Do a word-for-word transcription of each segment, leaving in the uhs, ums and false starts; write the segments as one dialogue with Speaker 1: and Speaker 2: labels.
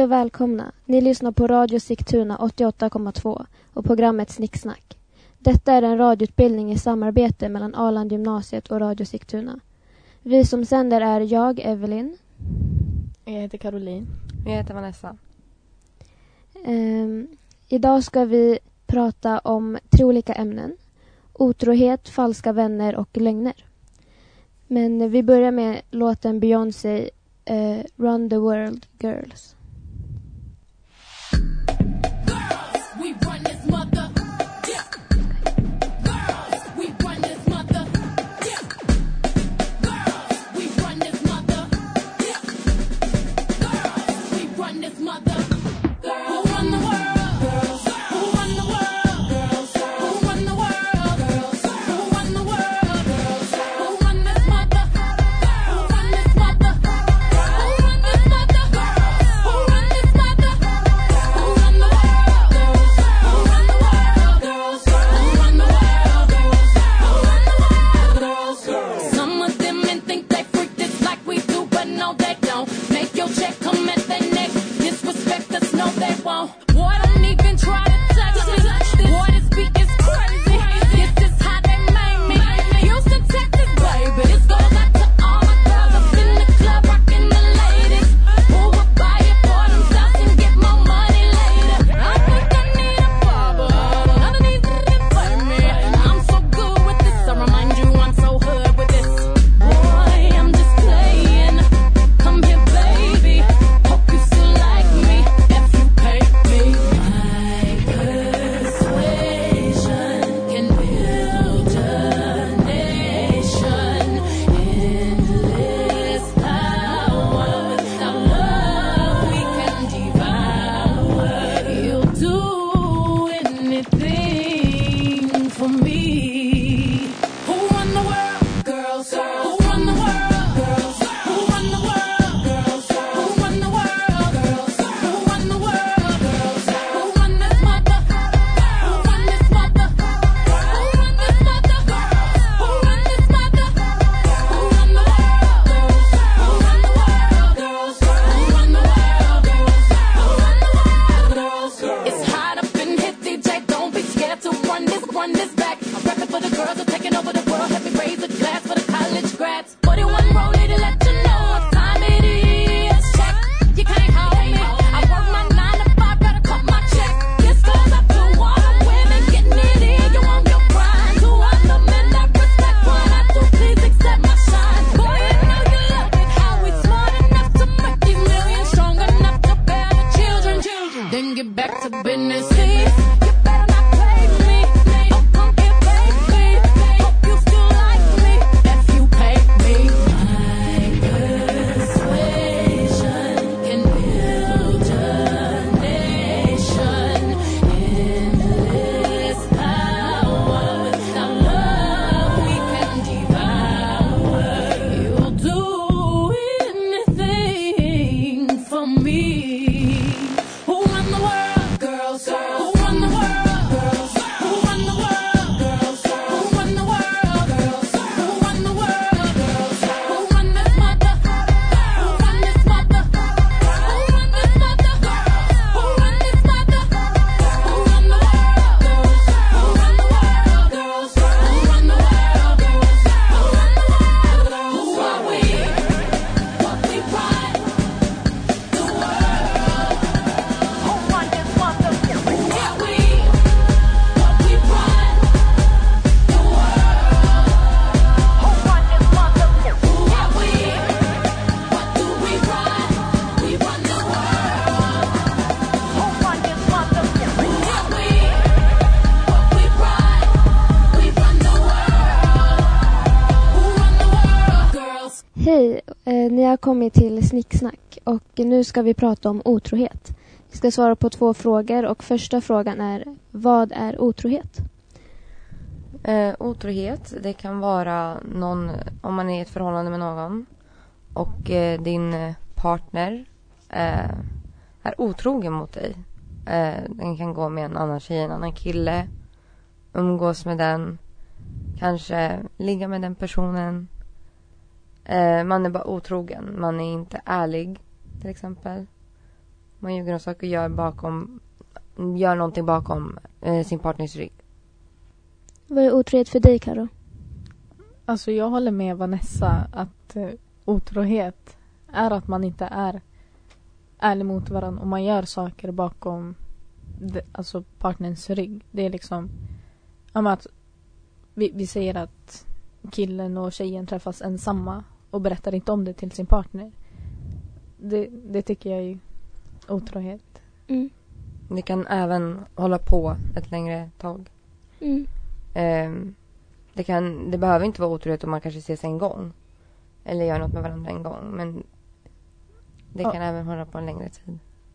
Speaker 1: Hej och välkomna. Ni lyssnar på Radio Sigtuna åttioåtta komma två och programmet Snicksnack. Detta är en radioutbildning i samarbete mellan Arland gymnasiet och Radio Sigtuna. Vi som sänder är jag, Evelyn.
Speaker 2: Jag heter Caroline.
Speaker 3: Jag heter Vanessa.
Speaker 1: Um, idag ska vi prata om tre olika ämnen. Otrohet, falska vänner och lögner. Men vi börjar med låten Beyoncé, uh, Run the World Girls. Hej, eh, ni har kommit till Snicksnack och nu ska vi prata om otrohet. Vi ska svara på två frågor och första frågan är: vad är otrohet?
Speaker 3: Eh, otrohet, det kan vara någon, om man är i ett förhållande med någon och eh, din partner eh, är otrogen mot dig. Eh, den kan gå med en annan tjej, en annan kille, umgås med den, kanske ligga med den personen. Eh, man är bara otrogen, man är inte ärlig till exempel. Man ljuger om saker och gör bakom, gör någonting bakom eh, sin partners rygg.
Speaker 1: Vad är otrohet för dig, Karo?
Speaker 2: Alltså jag håller med Vanessa att eh, otrohet är att man inte är ärlig mot varandra och man gör saker bakom de, alltså partnerns rygg. Det är liksom att vi, vi säger att killen och tjejen träffas ensamma och berättar inte om det till sin partner. Det, det tycker jag är otrohet.
Speaker 1: Mm.
Speaker 3: Det kan även hålla på ett längre tag.
Speaker 1: Mm.
Speaker 3: Eh, det, kan, det behöver inte vara otrohet om man kanske ses en gång. Eller gör något med varandra en gång. Men det kan ja. även hålla på en längre tid.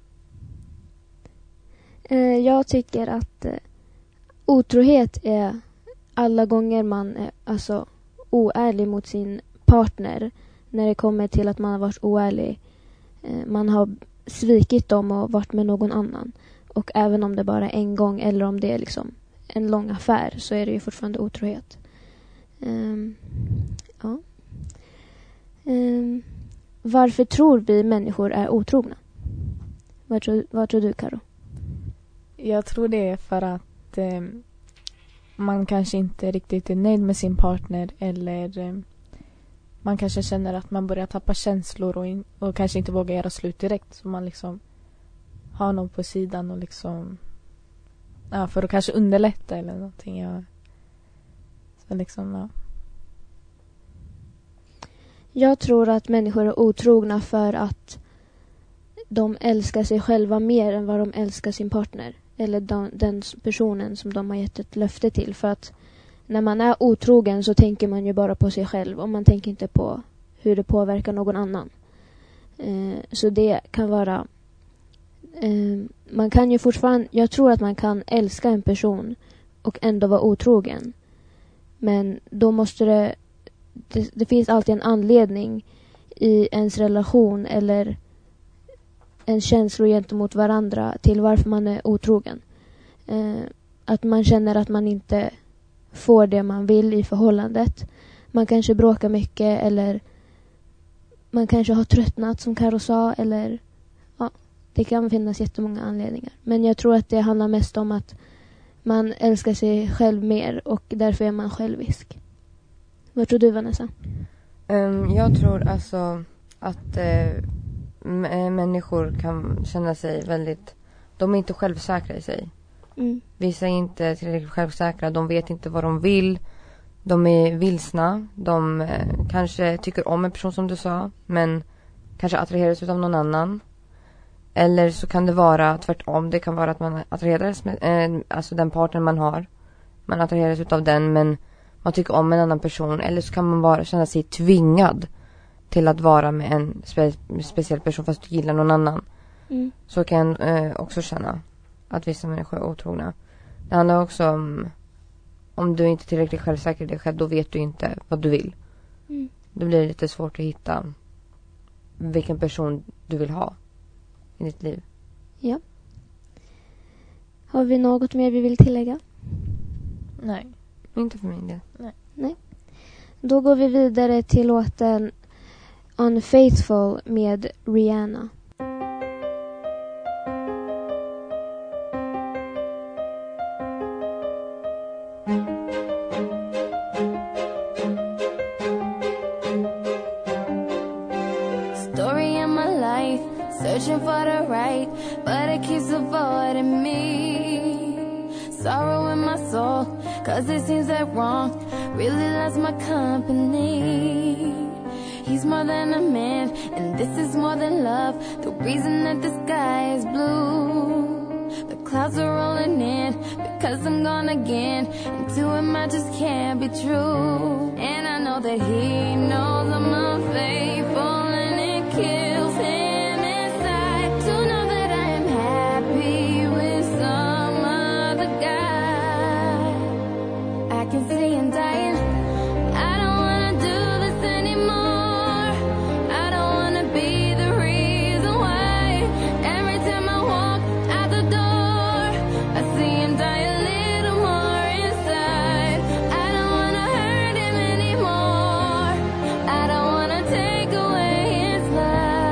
Speaker 1: Eh, jag tycker att eh, otrohet är alla gånger man är alltså, oärlig mot sin partner. När det kommer till att man har varit oärlig. Eh, man har svikit dem och varit med någon annan. Och även om det bara är en gång eller om det är liksom en lång affär så är det ju fortfarande otrohet. Um, ja. Um, varför tror vi människor är otrogna? Vad tror, vad tror du, Karo?
Speaker 2: Jag tror det är för att eh, man kanske inte riktigt är nöjd med sin partner eller eh, man kanske känner att man börjar tappa känslor och, in, och kanske inte vågar göra slut direkt. Så man liksom har någon på sidan och liksom ja, för att kanske underlätta eller någonting. Ja. Så liksom, ja.
Speaker 1: Jag tror att människor är otrogna för att de älskar sig själva mer än vad de älskar sin partner. Eller de, den personen som de har gett ett löfte till. För att när man är otrogen så tänker man ju bara på sig själv. Och man tänker inte på hur det påverkar någon annan. Eh, så det kan vara... Eh, man kan ju fortfarande... Jag tror att man kan älska en person och ändå vara otrogen. Men då måste det... Det, det finns alltid en anledning i ens relation eller en känsla gentemot varandra till varför man är otrogen. Eh, att man känner att man inte får det man vill i förhållandet. Man kanske bråkar mycket eller man kanske har tröttnat som Karo sa eller ja, det kan finnas jättemånga anledningar. Men jag tror att det handlar mest om att man älskar sig själv mer och därför är man självisk. Vad tror du, Vanessa?
Speaker 3: Um, jag tror alltså att uh, m- människor kan känna sig väldigt... De är inte självsäkra i sig.
Speaker 1: Mm.
Speaker 3: Vissa är inte tillräckligt självsäkra. De vet inte vad de vill. De är vilsna. De uh, kanske tycker om en person som du sa. Men kanske attraheras av någon annan. Eller så kan det vara tvärtom. Det kan vara att man attraheras med uh, alltså den partner man har. Man attraheras av den men... Man tycker om en annan person. Eller så kan man bara känna sig tvingad till att vara med en spe- speciell person fast du gillar någon annan.
Speaker 1: Mm.
Speaker 3: Så kan jag eh, också känna att vissa människor är otrogna. Det handlar också om om du inte är tillräckligt självsäker i dig själv, då vet du inte vad du vill.
Speaker 1: Mm.
Speaker 3: Då blir det lite svårt att hitta vilken person du vill ha i ditt liv.
Speaker 1: Ja. Har vi något mer vi vill tillägga?
Speaker 2: Nej.
Speaker 3: Inte för min del.
Speaker 2: Nej.
Speaker 1: Nej. Då går vi vidare till låten Unfaithful med Rihanna.
Speaker 4: Story of my life, searching for the right, but it keeps avoiding me. Sorrow in my soul, cause it seems that wrong really loves my company. He's more than a man, and this is more than love. The reason that the sky is blue, the clouds are rolling in, because I'm gone again, and to him I just can't be true. And I know that he knows I'm unfaithful, and it kills him inside to know that I am happy with some other guy. I can see him dying. I don't wanna do this anymore. I don't wanna be the reason why. Every time I walk out the door, I see him die a little more inside. I don't wanna hurt him anymore. I don't wanna take away his life.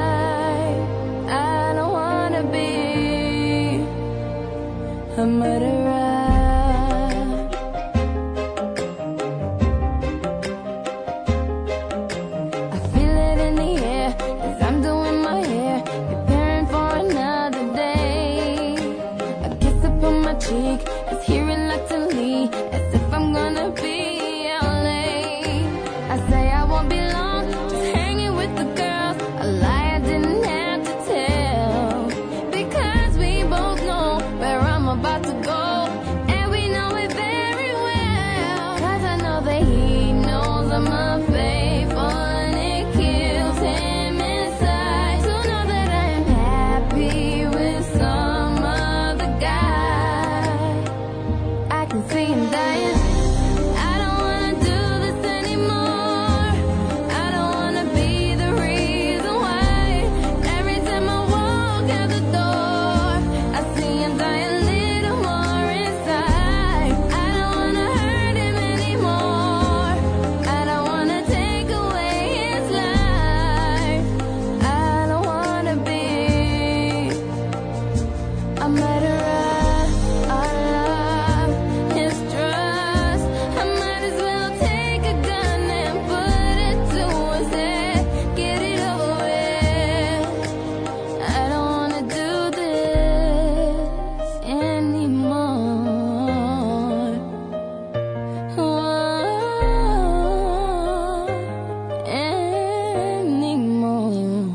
Speaker 4: a murderer. I feel it in the air as I'm doing my hair, preparing for another day. A kiss upon my cheek is here reluctantly, as if I'm gonna be out late. I say I won't be long, just hanging with the girls, a lie I didn't have to tell, because we both know where I'm about to go, and we know it very well. Cause I know that he knows I'm unfaithful, and it kills him inside to know that I'm happy with some other guy. I can see him dying. I don't wanna do this anymore. I don't wanna be the reason why. Every time I walk out the door, I see him die a little more inside. I don't wanna hurt him anymore. I don't wanna take away his life. I don't wanna be a murderer. I love his trust. I might as well take a gun and put it to his head. Get it over with. I don't wanna do this anymore. Oh, anymore.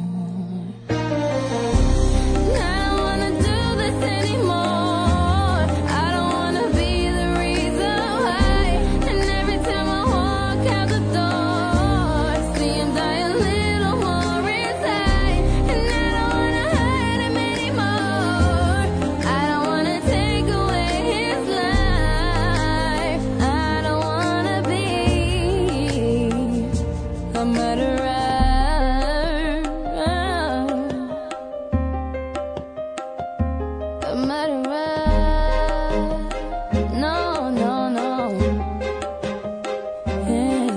Speaker 4: I don't wanna do this anymore. I don't wanna be the reason why. And every time I walk out the door, I see him die a little more inside. And I don't wanna hurt him anymore. I don't wanna take away his life. I don't wanna be a murderer. A murderer. No, no, no. Yeah.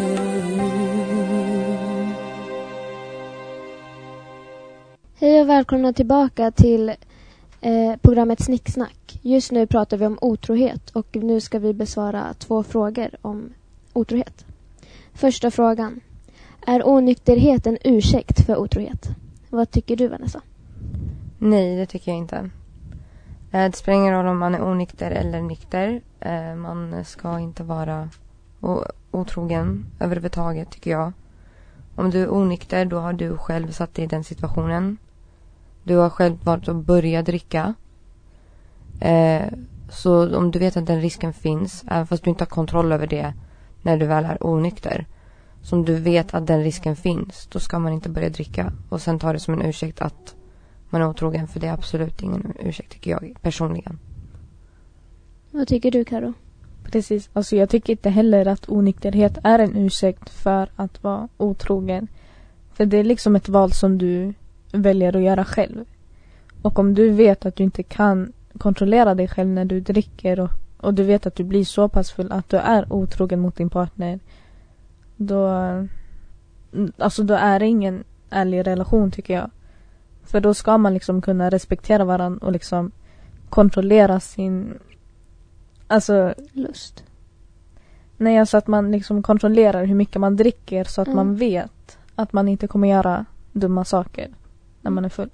Speaker 1: Hej och välkomna tillbaka till eh, programmet Snicksnack. Just nu pratar vi om otrohet och nu ska vi besvara två frågor om otrohet. Första frågan. Är onykterhet en ursäkt för otrohet? Vad tycker du, Vanessa?
Speaker 3: Nej, det tycker jag inte. Eh, Det spelar ingen roll om man är onykter eller nykter. Eh, Man ska inte vara o- otrogen överhuvudtaget, tycker jag. Om du är onykter, då har du själv satt dig i den situationen. Du har själv valt att börja dricka. Eh, Så om du vet att den risken finns, även fast du inte har kontroll över det när du väl är onykter. Så om du vet att den risken finns, då ska man inte börja dricka. Och sen ta det som en ursäkt att man är otrogen, för det är absolut ingen ursäkt, tycker jag personligen.
Speaker 1: Vad tycker du, Karo?
Speaker 2: Precis, alltså jag tycker inte heller att onykterhet är en ursäkt för att vara otrogen. För det är liksom ett val som du väljer att göra själv. Och om du vet att du inte kan kontrollera dig själv när du dricker och, och du vet att du blir så pass full att du är otrogen mot din partner, då, alltså då är det ingen ärlig relation, tycker jag. För då ska man liksom kunna respektera varandra och liksom kontrollera sin, alltså
Speaker 1: Lust.
Speaker 2: nej, alltså att man liksom kontrollerar hur mycket man dricker så att
Speaker 1: Mm.
Speaker 2: man vet att man inte kommer göra dumma saker när man är full.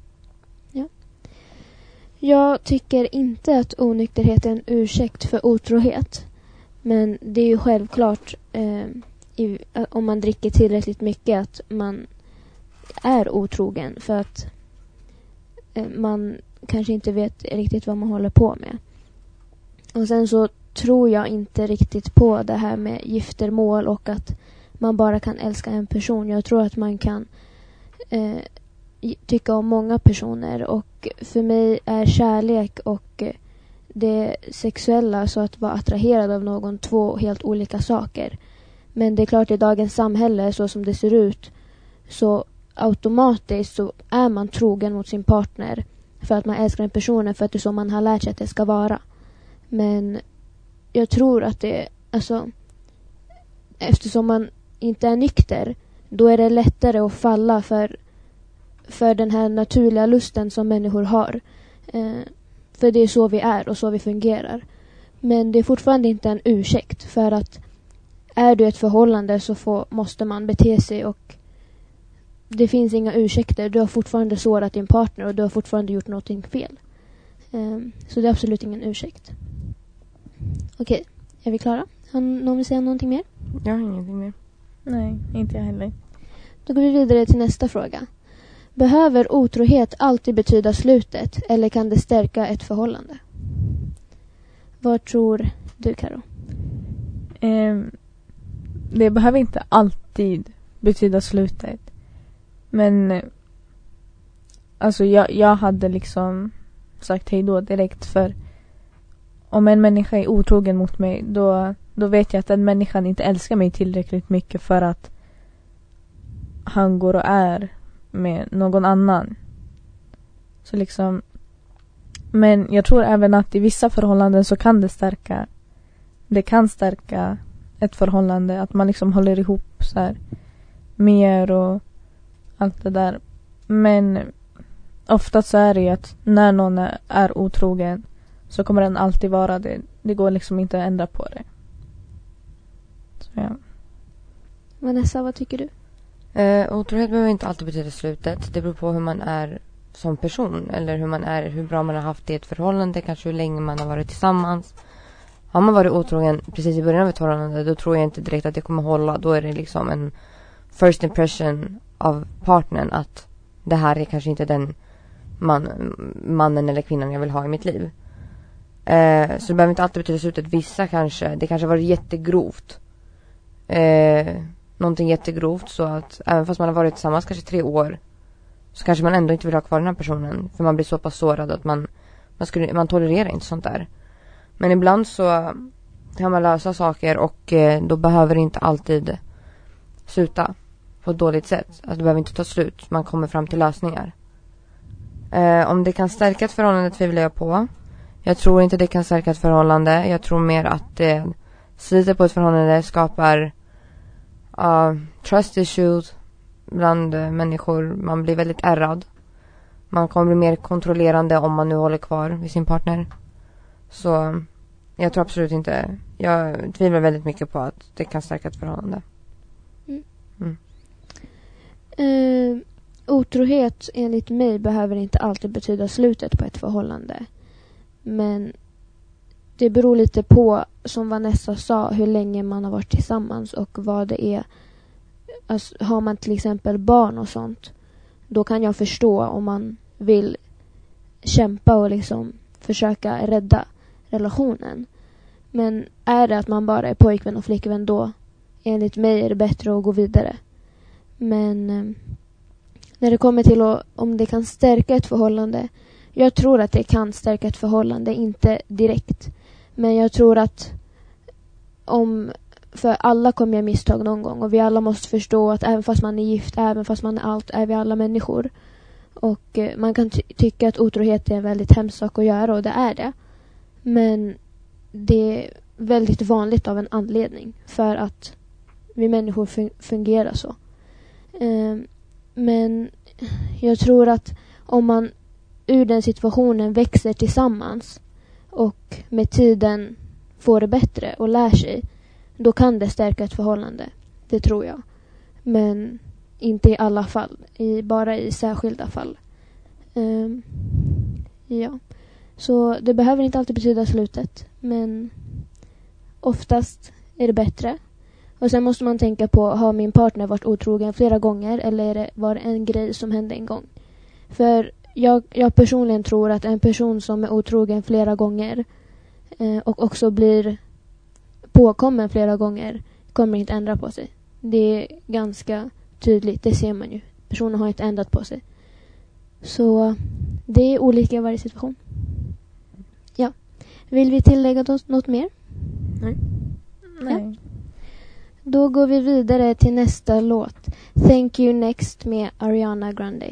Speaker 1: Jag tycker inte att onykterhet är en ursäkt för otrohet. Men det är ju självklart eh, i, om man dricker tillräckligt mycket att man är otrogen. För att eh, man kanske inte vet riktigt vad man håller på med. Och sen så tror jag inte riktigt på det här med giftermål och att man bara kan älska en person. Jag tror att man kan eh, tycka om många personer, och för mig är kärlek och det sexuella, så att vara attraherad av någon, två helt olika saker. Men det är klart, i dagens samhälle så som det ser ut, så automatiskt så är man trogen mot sin partner för att man älskar den personen, för att det är så man har lärt sig att det ska vara. Men jag tror att det, alltså, eftersom man inte är nykter, då är det lättare att falla för för den här naturliga lusten som människor har. Eh, För det är så vi är och så vi fungerar. Men det är fortfarande inte en ursäkt. För att är du ett förhållande så får, måste man bete sig. Och det finns inga ursäkter. Du har fortfarande sårat din partner och du har fortfarande gjort någonting fel. Um, så det är absolut ingen ursäkt. Okej, är vi klara? Har någon vill säga någonting mer?
Speaker 3: Jag har ingenting mer.
Speaker 2: Nej, inte jag heller.
Speaker 1: Då går vi vidare till nästa fråga. Behöver otrohet alltid betyda slutet eller kan det stärka ett förhållande? Vad tror du, Karo?
Speaker 2: Eh, det behöver inte alltid betyda slutet. Men eh, alltså jag, jag hade liksom sagt hej då direkt, för om en människa är otrogen mot mig, då, då vet jag att den människan inte älskar mig tillräckligt mycket för att han går och är med någon annan. Så liksom, men jag tror även att i vissa förhållanden så kan det stärka det kan stärka ett förhållande, att man liksom håller ihop så här mer och allt det där. Men ofta så är det ju att när någon är, är otrogen så kommer den alltid vara det. Det går liksom inte att ändra på det. Så ja.
Speaker 1: Vanessa, vad tycker du?
Speaker 3: Eh, otrohet behöver inte alltid betyda slutet. Det beror på hur man är som person. Eller hur man är, hur bra man har haft det i ett förhållande. Kanske hur länge man har varit tillsammans. Har man varit otrogen precis i början av ett förhållande, då tror jag inte direkt att det kommer hålla. Då är det liksom en first impression av partnern att det här är kanske inte den man, mannen eller kvinnan jag vill ha i mitt liv. Eh, så det behöver inte alltid betyda slutet. Vissa kanske, det kanske var jättegrovt. Eh, någonting jättegrovt, så att även fast man har varit tillsammans kanske tre år, så kanske man ändå inte vill ha kvar den här personen. För man blir så pass sårad att man, man, skulle, man tolererar inte sånt där. Men ibland så kan man lösa saker och eh, då behöver det inte alltid sluta på ett dåligt sätt. Alltså det behöver inte ta slut. Man kommer fram till lösningar. Eh, om det kan stärka ett förhållande tvivlar jag på. Jag tror inte det kan stärka ett förhållande. Jag tror mer att det sliter på ett förhållande, skapar uh, trust issues bland uh, människor. Man blir väldigt ärrad. Man kommer bli mer kontrollerande om man nu håller kvar vid sin partner. Så jag tror absolut inte. Jag tvivlar väldigt mycket på att det kan stärka ett förhållande.
Speaker 1: Mm.
Speaker 3: Mm.
Speaker 1: Uh, otrohet enligt mig behöver inte alltid betyda slutet på ett förhållande. Men det beror lite på, som Vanessa sa, hur länge man har varit tillsammans och vad det är. Alltså, har man till exempel barn och sånt, då kan jag förstå om man vill kämpa och liksom försöka rädda relationen. Men är det att man bara är pojkvän och flickvän, då enligt mig är det bättre att gå vidare. Men eh, när det kommer till att, om det kan stärka ett förhållande, jag tror att det kan stärka ett förhållande, inte direkt. Men jag tror att om, för alla kommer jag misstag någon gång. Och vi alla måste förstå att även fast man är gift, även fast man är allt, är vi alla människor. Och eh, man kan ty- tycka att otrohet är en väldigt hemsk sak att göra, och det är det. Men det är väldigt vanligt av en anledning. För att vi människor fun- fungerar så. Eh, men jag tror att om man ur den situationen växer tillsammans och med tiden får det bättre och lär sig, då kan det stärka ett förhållande. Det tror jag. Men inte i alla fall. I, bara i särskilda fall. Um, ja. Så det behöver inte alltid betyda slutet. Men oftast är det bättre. Och sen måste man tänka på, har min partner varit otrogen flera gånger, eller är det, var det en grej som hände en gång? För jag, jag personligen tror att en person som är otrogen flera gånger eh, och också blir påkommen flera gånger kommer inte ändra på sig. Det är ganska tydligt, det ser man ju. Personen har inte ändrat på sig. Så det är olika i varje situation. Ja. Vill vi tillägga något mer?
Speaker 3: Nej.
Speaker 2: Nej.
Speaker 1: Ja. Då går vi vidare till nästa låt. Thank You Next med Ariana Grande.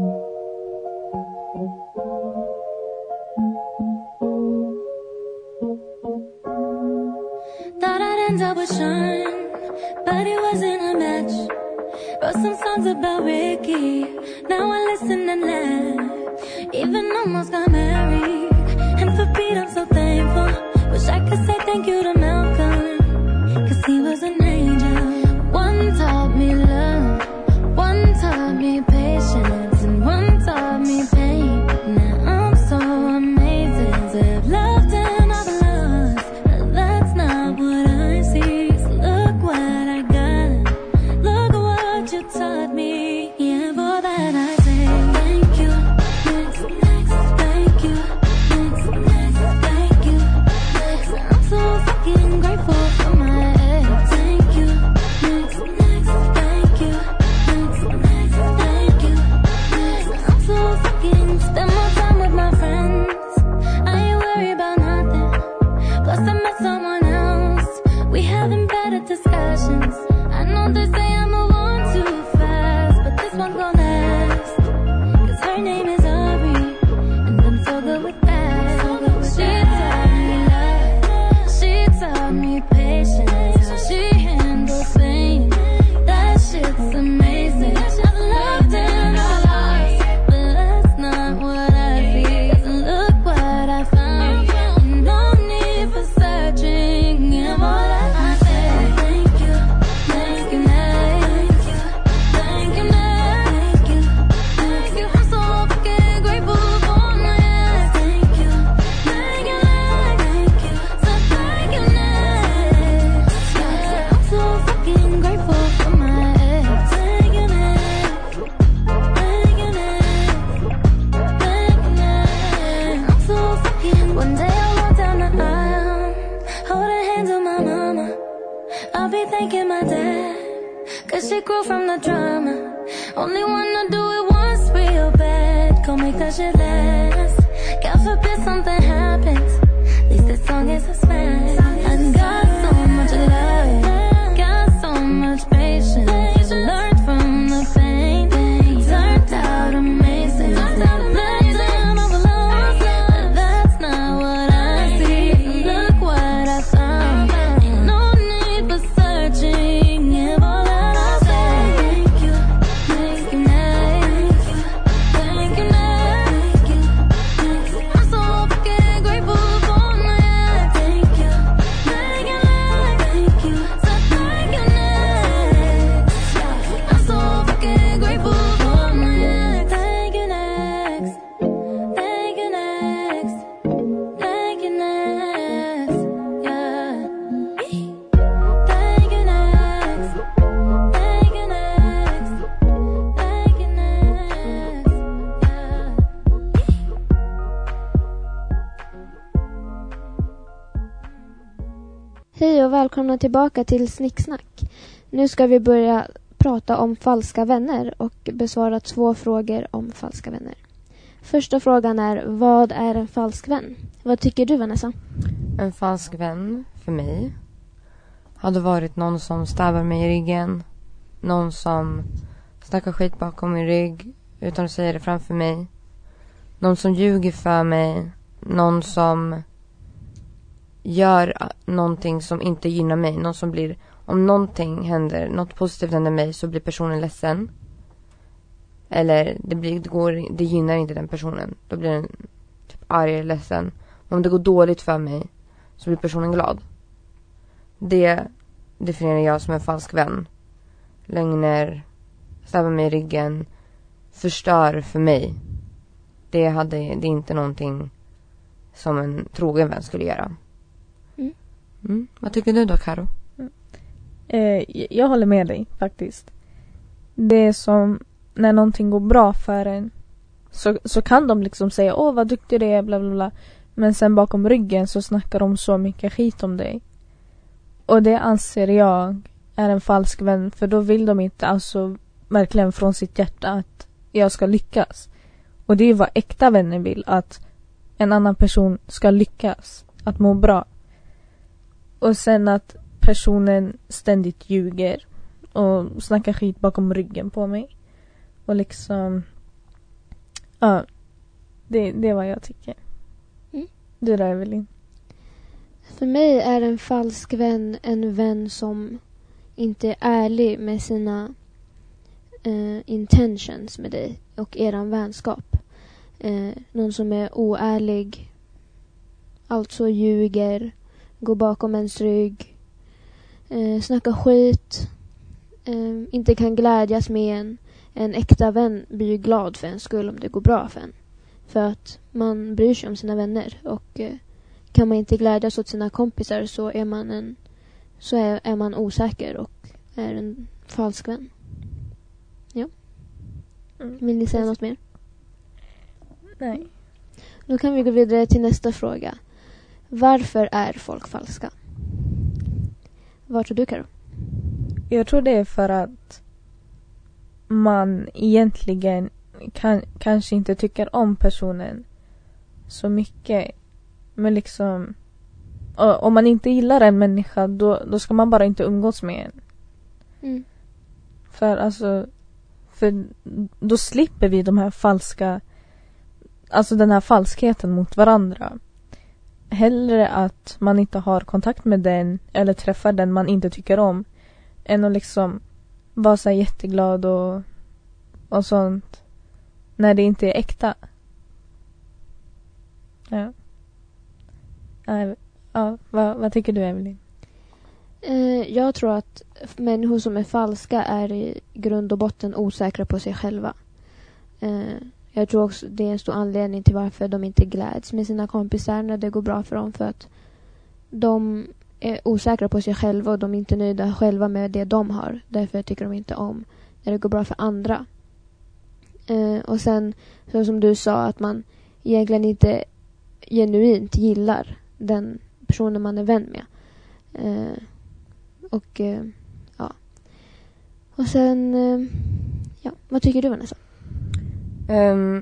Speaker 4: Thought I'd end up with Sean, but it wasn't a match. Wrote some songs about Ricky, now I listen and laugh. Even almost got married, for Pete, I'm so thankful. Wish I could say thank you to Malcolm, cause he was an angel. One taught me love, one taught me patience, and one taught me pain. Now I'm so amazing to have loved and I've lost, but that's not what I see. So look what I got, look what you taught me. Yeah, for that I say thank you. Next, next, thank you. Next, next, thank you. Next, I'm so fucking grateful for my ex. Thank you. Next, next, thank you. Next, next, thank you. Next, I'm so fucking spend more time with my friends. I ain't worried about nothing. Plus I met someone else. We having better discussions. I know they say I move on too fast, but this one's gonna last. Cause her name is Aubrey, and I'm so good with that. She taught me love, she taught me patience, how she handles pain. That shit's amazing. I've loved and I've lost, but that's not what I see. 'Cause look what I found, no need for searching. Yeah, more than I say. Thank you, thank you, thank you, thank you, thank you, thank you. I'm so fucking grateful for my ex. Thank you, thank you, thank you, so thank you, next. Yeah, I'm so fucking grateful for my ex. Thank you, next. Thank you, next. Thank you, next. I'm so fucking. One day I'll walk down the aisle, holding hands with my mama. I'll be thanking my dad, cause she grew from the drama. Only wanna do it once real bad, go make that shit last. God forbid something happens, at least this song is a smash. I got so much love, got so much patience. Learned from the pain, turned out amazing. Left them overlost, but that's not what I see. Look what I found, ain't no need for searching. Give all that I say. Thank you, thank you, thank you, thank you, thank you, thank you. I'm so fucking grateful for my ex. Thank you, thank you, thank you, so thank you, next. I'm so fucking grateful for my ex. Thank you, next. Thank you, next. Thank you, next. Yeah. Thank you, next. Thank you, next. Thank you, next. Yeah.
Speaker 1: Hej och välkomna tillbaka till Snicksnack. Nu ska vi börja prata om falska vänner och besvara två frågor om falska vänner. Första frågan är, vad är en falsk vän? Vad tycker du, Vanessa?
Speaker 3: En falsk vän för mig hade varit någon som stävar mig i ryggen. Någon som snackar skit bakom min rygg utan att säga det framför mig. Någon som ljuger för mig. Någon som gör någonting som inte gynnar mig. Någon som blir, om någonting händer, något positivt händer mig, så blir personen ledsen. Eller det, blir, det, går, det gynnar inte den personen. Då blir den typ arg eller ledsen. Om det går dåligt för mig så blir personen glad. Det definierar jag som en falsk vän. Lögner, stävar mig i ryggen, förstör för mig. Det, hade, det är inte någonting som en trogen vän skulle göra.
Speaker 1: Mm.
Speaker 3: Mm. Vad tycker du då, Karo?
Speaker 2: Mm. Eh, jag håller med dig faktiskt. Det är som när någonting går bra för en, så, så kan de liksom säga, åh vad duktig du är, bla bla bla. Men sen bakom ryggen så snackar de så mycket skit om dig. Och det anser jag är en falsk vän, för då vill de inte alltså verkligen från sitt hjärta att jag ska lyckas. Och det är vad äkta vänner vill, att en annan person ska lyckas, att må bra. Och sen att personen ständigt ljuger och snackar skit bakom ryggen på mig. Och liksom, ja, det, det är vad jag tycker.
Speaker 1: Mm.
Speaker 2: Du där, Evelyn?
Speaker 1: För mig är en falsk vän en vän som inte är ärlig med sina eh, intentions med dig och eran vänskap. Eh, någon som är oärlig alltså ljuger, går bakom ens rygg, eh, snackar skit, eh, inte kan glädjas med en. En äkta vän blir ju glad för en skull om det går bra för en. För att man bryr sig om sina vänner. Och eh, kan man inte glädjas åt sina kompisar så är man en så är, är man osäker och är en falsk vän. Ja. Mm. Vill ni säga något mer?
Speaker 2: Nej.
Speaker 1: Då kan vi gå vidare till nästa fråga. Varför är folk falska? Vad tror du, Karo?
Speaker 2: Jag tror det är för att man egentligen kan, kanske inte tycker om personen så mycket. Men liksom om man inte gillar en människa då, då ska man bara inte umgås med en.
Speaker 1: Mm.
Speaker 2: För alltså för då slipper vi de här falska alltså den här falskheten mot varandra. Hellre att man inte har kontakt med den eller träffar den man inte tycker om än att liksom vara så här jätteglad och, och sånt när det inte är äkta. Ja. Ja, ja vad, vad tycker du, Evelyn?
Speaker 1: Eh, jag tror att människor som är falska är i grund och botten osäkra på sig själva. Eh, jag tror också det är en stor anledning till varför de inte gläds med sina kompisar när det går bra för dem. För att de är osäkra på sig själva och de är inte nöjda själva med det de har. Därför tycker de inte om när det går bra för andra. Eh, och sen, så som du sa, att man egentligen inte genuint gillar den personen man är vän med. Eh, och eh, ja. Och sen, eh, ja, vad tycker du, Vanessa?
Speaker 3: Um,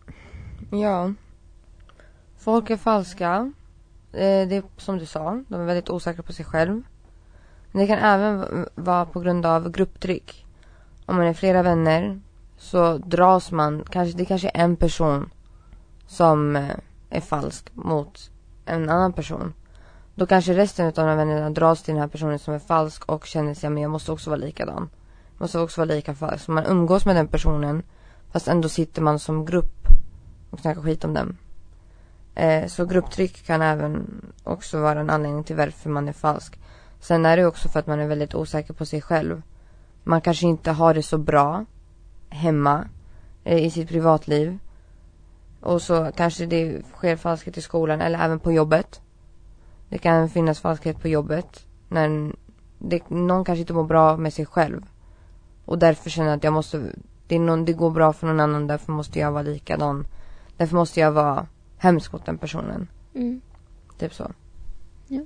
Speaker 3: ja. Folk är falska. Eh, det är som du sa, de är väldigt osäkra på sig själv. Men det kan även vara på grund av grupptryck. Om man är flera vänner så dras man, kanske, det kanske är en person som eh, är falsk mot en annan person. Då kanske resten av de här vännerna dras till den här personen som är falsk och känner sig, men jag måste också vara likadan. Jag måste också vara lika falsk. Så man umgås med den personen fast ändå sitter man som grupp och snackar skit om dem. Eh, så grupptryck kan även också vara en anledning till varför man är falsk. Sen är det också för att man är väldigt osäker på sig själv. Man kanske inte har det så bra hemma eh, i sitt privatliv. Och så kanske det sker falskhet i skolan eller även på jobbet. Det kan finnas falskhet på jobbet när det, någon kanske inte mår bra med sig själv. Och därför känner att jag måste, det, är någon, det går bra för någon annan, därför måste jag vara likadan. Därför måste jag vara hemsk mot den personen.
Speaker 1: Mm.
Speaker 3: Typ så.
Speaker 1: Ja.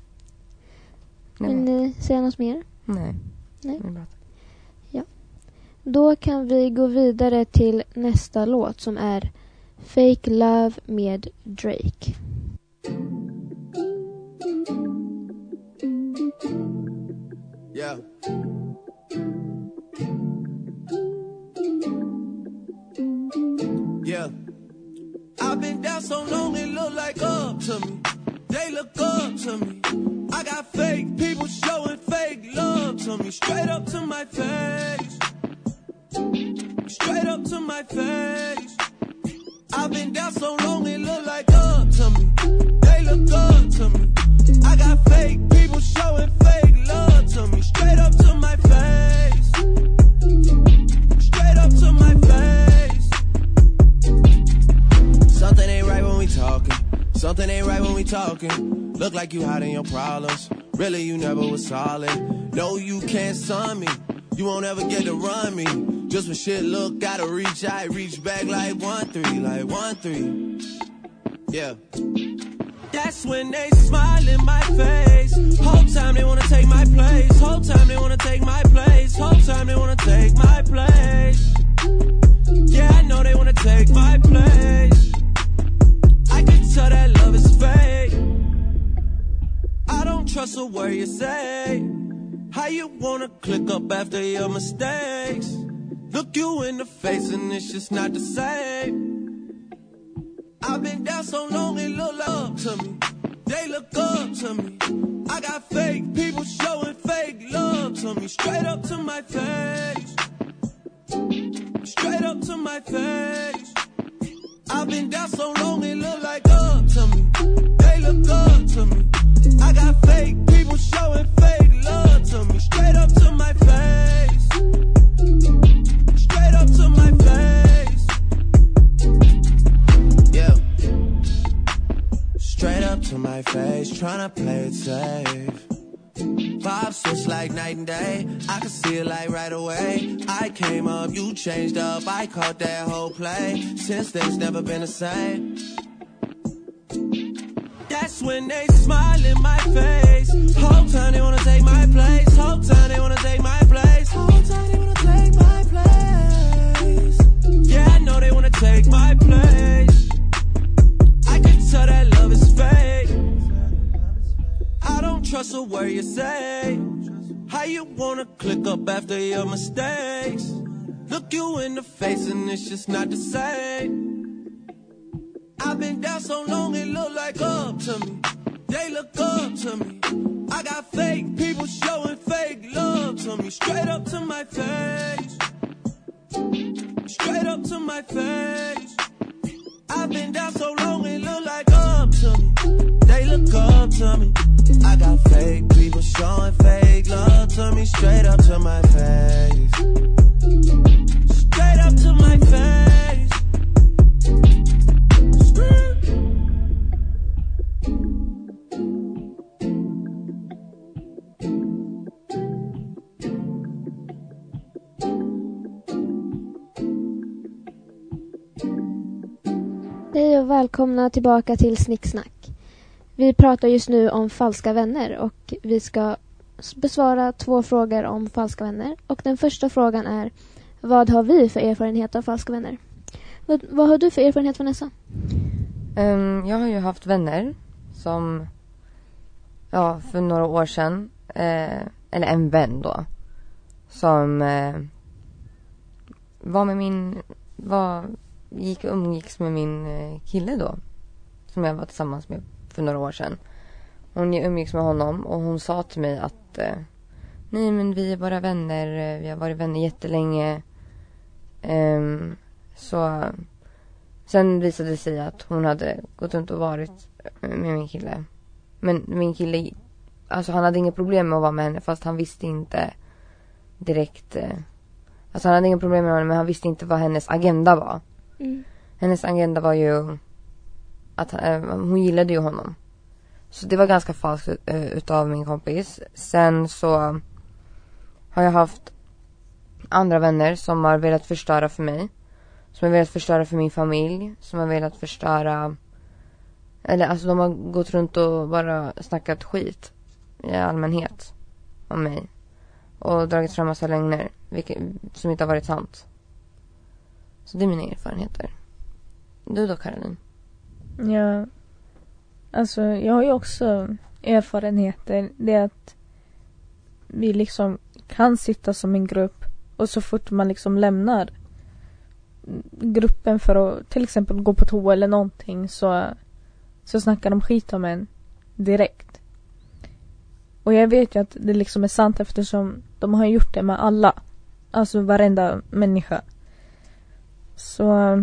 Speaker 1: Vill ni säga något mer?
Speaker 3: Nej.
Speaker 1: Nej.
Speaker 3: Det är bra.
Speaker 1: Ja. Då kan vi gå vidare till nästa låt som är Fake Love med Drake.
Speaker 5: Yeah. Yeah. I've been down so long it look like up to me. They look up to me. I got fake people showing fake love to me. Straight up to my face. Straight up to my face. I've been down so long it look like up to me. They look up to me. I got fake people showing fake love to me. Straight up to my face. Straight up to my face. Something ain't right when we talking. Something ain't right when we talking. Look like you hiding your problems. Really you never was solid. No, you can't son me. You won't ever get to run me. Just when shit look, gotta reach, I reach back like one three, like one three. Yeah. That's when they smile in my face. Whole time they wanna take my place. Whole time they wanna take my place. Whole time they wanna take my place. Yeah, I know they wanna take my place. I can tell that love is fake. I don't trust a word you say. How you wanna click up after your mistakes? Look you in the face and it's just not the same. I've been down so long it look like up to me. They look up to me. I got fake people showing fake love to me. Straight up to my face. Straight up to my face. I've been down so long it look like up to me. They look look up to me. I got fake people showing fake love to me. Straight up to my face. Straight up to my face. Yeah. Straight up to my face, tryna play it safe. Vibes switch like night and day. I can see it like right away. I came up, you changed up. I caught that whole play. Since then it's never been the same. That's when they smile in my face. Whole time they wanna take my place. Whole time they wanna take my place. Whole time they wanna take my place. Yeah, I know they wanna take my place. I can tell that love is fake. I don't trust a word you say. How you wanna click up after your mistakes? Look you in the face and it's just not the same. I've been down so long it look like up to me. They look up to me. I got fake people showing fake love to me. Straight up to my face. Straight up to my face. I've been down so long it look like up to me. They look up to me. I got fake people showing fake love to me. Straight up to my face. Straight up to my face.
Speaker 1: Hej och välkomna tillbaka till Snicksnack. Vi pratar just nu om falska vänner och vi ska besvara två frågor om falska vänner. Och den första frågan är: vad har vi för erfarenhet av falska vänner? Vad, vad har du för erfarenhet, Vanessa?
Speaker 3: Um, jag har ju haft vänner som, ja, för några år sedan, eh, eller en vän då, som eh, var med min, var, gick och umgicks med min eh, kille då, som jag var tillsammans med för några år sedan. Hon umgicks med honom och hon sa till mig att eh, nej men vi är bara vänner, vi har varit vänner jättelänge. Um, så sen visade det sig att hon hade gått runt och varit med min kille. Men min kille, alltså han hade inga problem med att vara med henne, fast han visste inte direkt, eh, alltså han hade inga problem med henne, men han visste inte vad hennes agenda var. Mm. Hennes agenda var ju att äh, hon gillade ju honom. Så det var ganska falskt äh, utav min kompis. Sen så har jag haft andra vänner som har velat förstöra för mig. Som har velat förstöra för min familj. Som har velat förstöra, eller alltså de har gått runt och bara snackat skit i allmänhet om mig. Och dragit fram massa lögner, vilket, som inte har varit sant. Så det är mina erfarenheter. Du då, Caroline?
Speaker 2: Ja, alltså jag har ju också erfarenheter. Det är att vi liksom kan sitta som en grupp och så fort man liksom lämnar gruppen för att till exempel gå på toa eller någonting, så, så snackar de skit om en direkt. Och jag vet ju att det liksom är sant, eftersom de har gjort det med alla. Alltså varenda människa. Så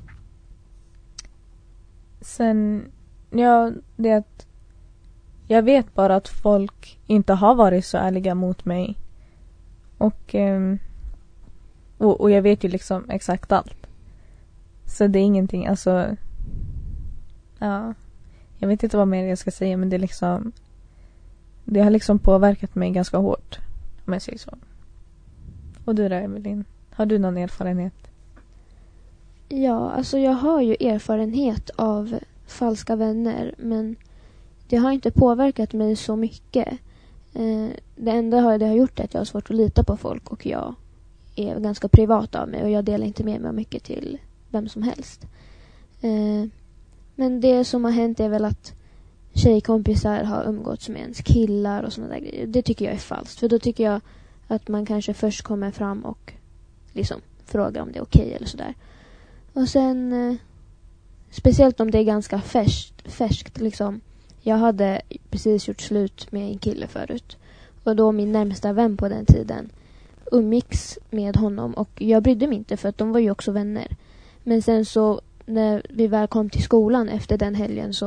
Speaker 2: sen, ja, det är att jag vet bara att folk inte har varit så ärliga mot mig. Och, och, och jag vet ju liksom exakt allt. Så det är ingenting, alltså, ja, jag vet inte vad mer jag ska säga, men det är liksom, det har liksom påverkat mig ganska hårt, om jag säger så. Och du då, Evelyn, har du någon erfarenhet?
Speaker 1: Ja, alltså jag har ju erfarenhet av falska vänner, men det har inte påverkat mig så mycket. Eh, det enda det har gjort är att jag har svårt att lita på folk, och jag är ganska privat av mig och jag delar inte med mig mycket till vem som helst. Eh, men det som har hänt är väl att tjejkompisar har umgåtts med ens killar och sådana där grejer. Det tycker jag är falskt, för då tycker jag att man kanske först kommer fram och liksom frågar om det är okej eller sådär. Och sen, eh, speciellt om det är ganska färskt, färskt liksom. Jag hade precis gjort slut med en kille förut. Och då min närmsta vän på den tiden umgicks med honom. Och jag brydde mig inte, för att de var ju också vänner. Men sen så, när vi väl kom till skolan efter den helgen, så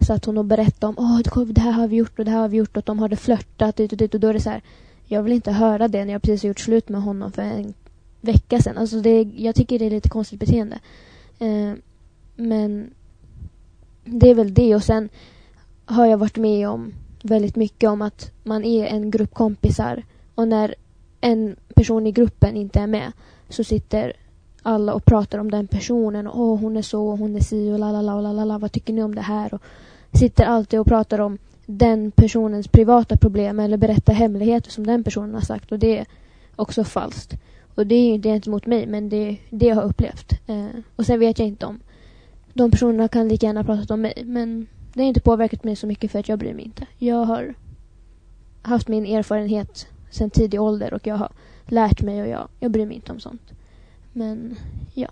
Speaker 1: satt hon och berättade om åh det här har vi gjort och det här har vi gjort och de hade flörtat dit och dit och då är det så här, jag vill inte höra det när jag precis har gjort slut med honom för en vecka sedan. Alltså det, jag tycker det är lite konstigt beteende. Eh, men det är väl det. Och sen har jag varit med om väldigt mycket om att man är en grupp kompisar och när en person i gruppen inte är med så sitter alla och pratar om den personen. Åh, oh, hon är så, hon är si och lalala och lalala. Vad tycker ni om det här? Och sitter alltid och pratar om den personens privata problem eller berättar hemligheter som den personen har sagt. Och det är också falskt. Och det är ju inte mot mig, men det, det jag har upplevt. Eh, och sen vet jag inte om de personerna kan lika gärna pratat om mig. Men det har inte påverkat mig så mycket för att jag bryr mig inte. Jag har haft min erfarenhet sedan tidig ålder och jag har lärt mig och jag, jag bryr mig inte om sånt. Men ja.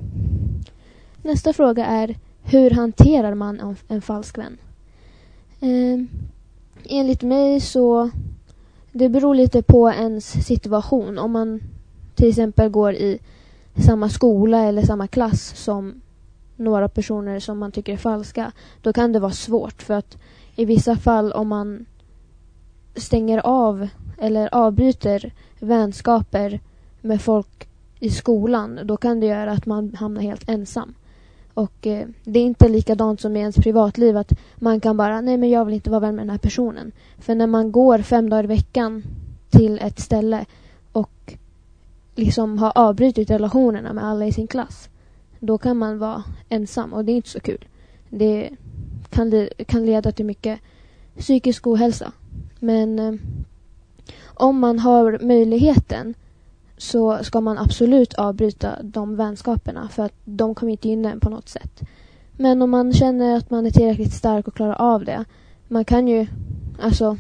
Speaker 1: Nästa fråga är, hur hanterar man en, en falsk vän? Eh, enligt mig så det beror lite på ens situation. Om man till exempel går i samma skola eller samma klass som några personer som man tycker är falska, då kan det vara svårt för att i vissa fall om man stänger av eller avbryter vänskaper med folk i skolan, då kan det göra att man hamnar helt ensam. Och eh, det är inte likadant som i ens privatliv att man kan bara, nej men jag vill inte vara vän med den här personen. För när man går fem dagar i veckan till ett ställe och liksom har avbrutit relationerna med alla i sin klass, då kan man vara ensam och det är inte så kul. Det kan, le- kan leda till mycket psykisk ohälsa. Men eh, om man har möjligheten så ska man absolut avbryta de vänskaperna för att de kommer inte gynna en på något sätt. Men om man känner att man är tillräckligt stark och klarar av det, man kan ju, alltså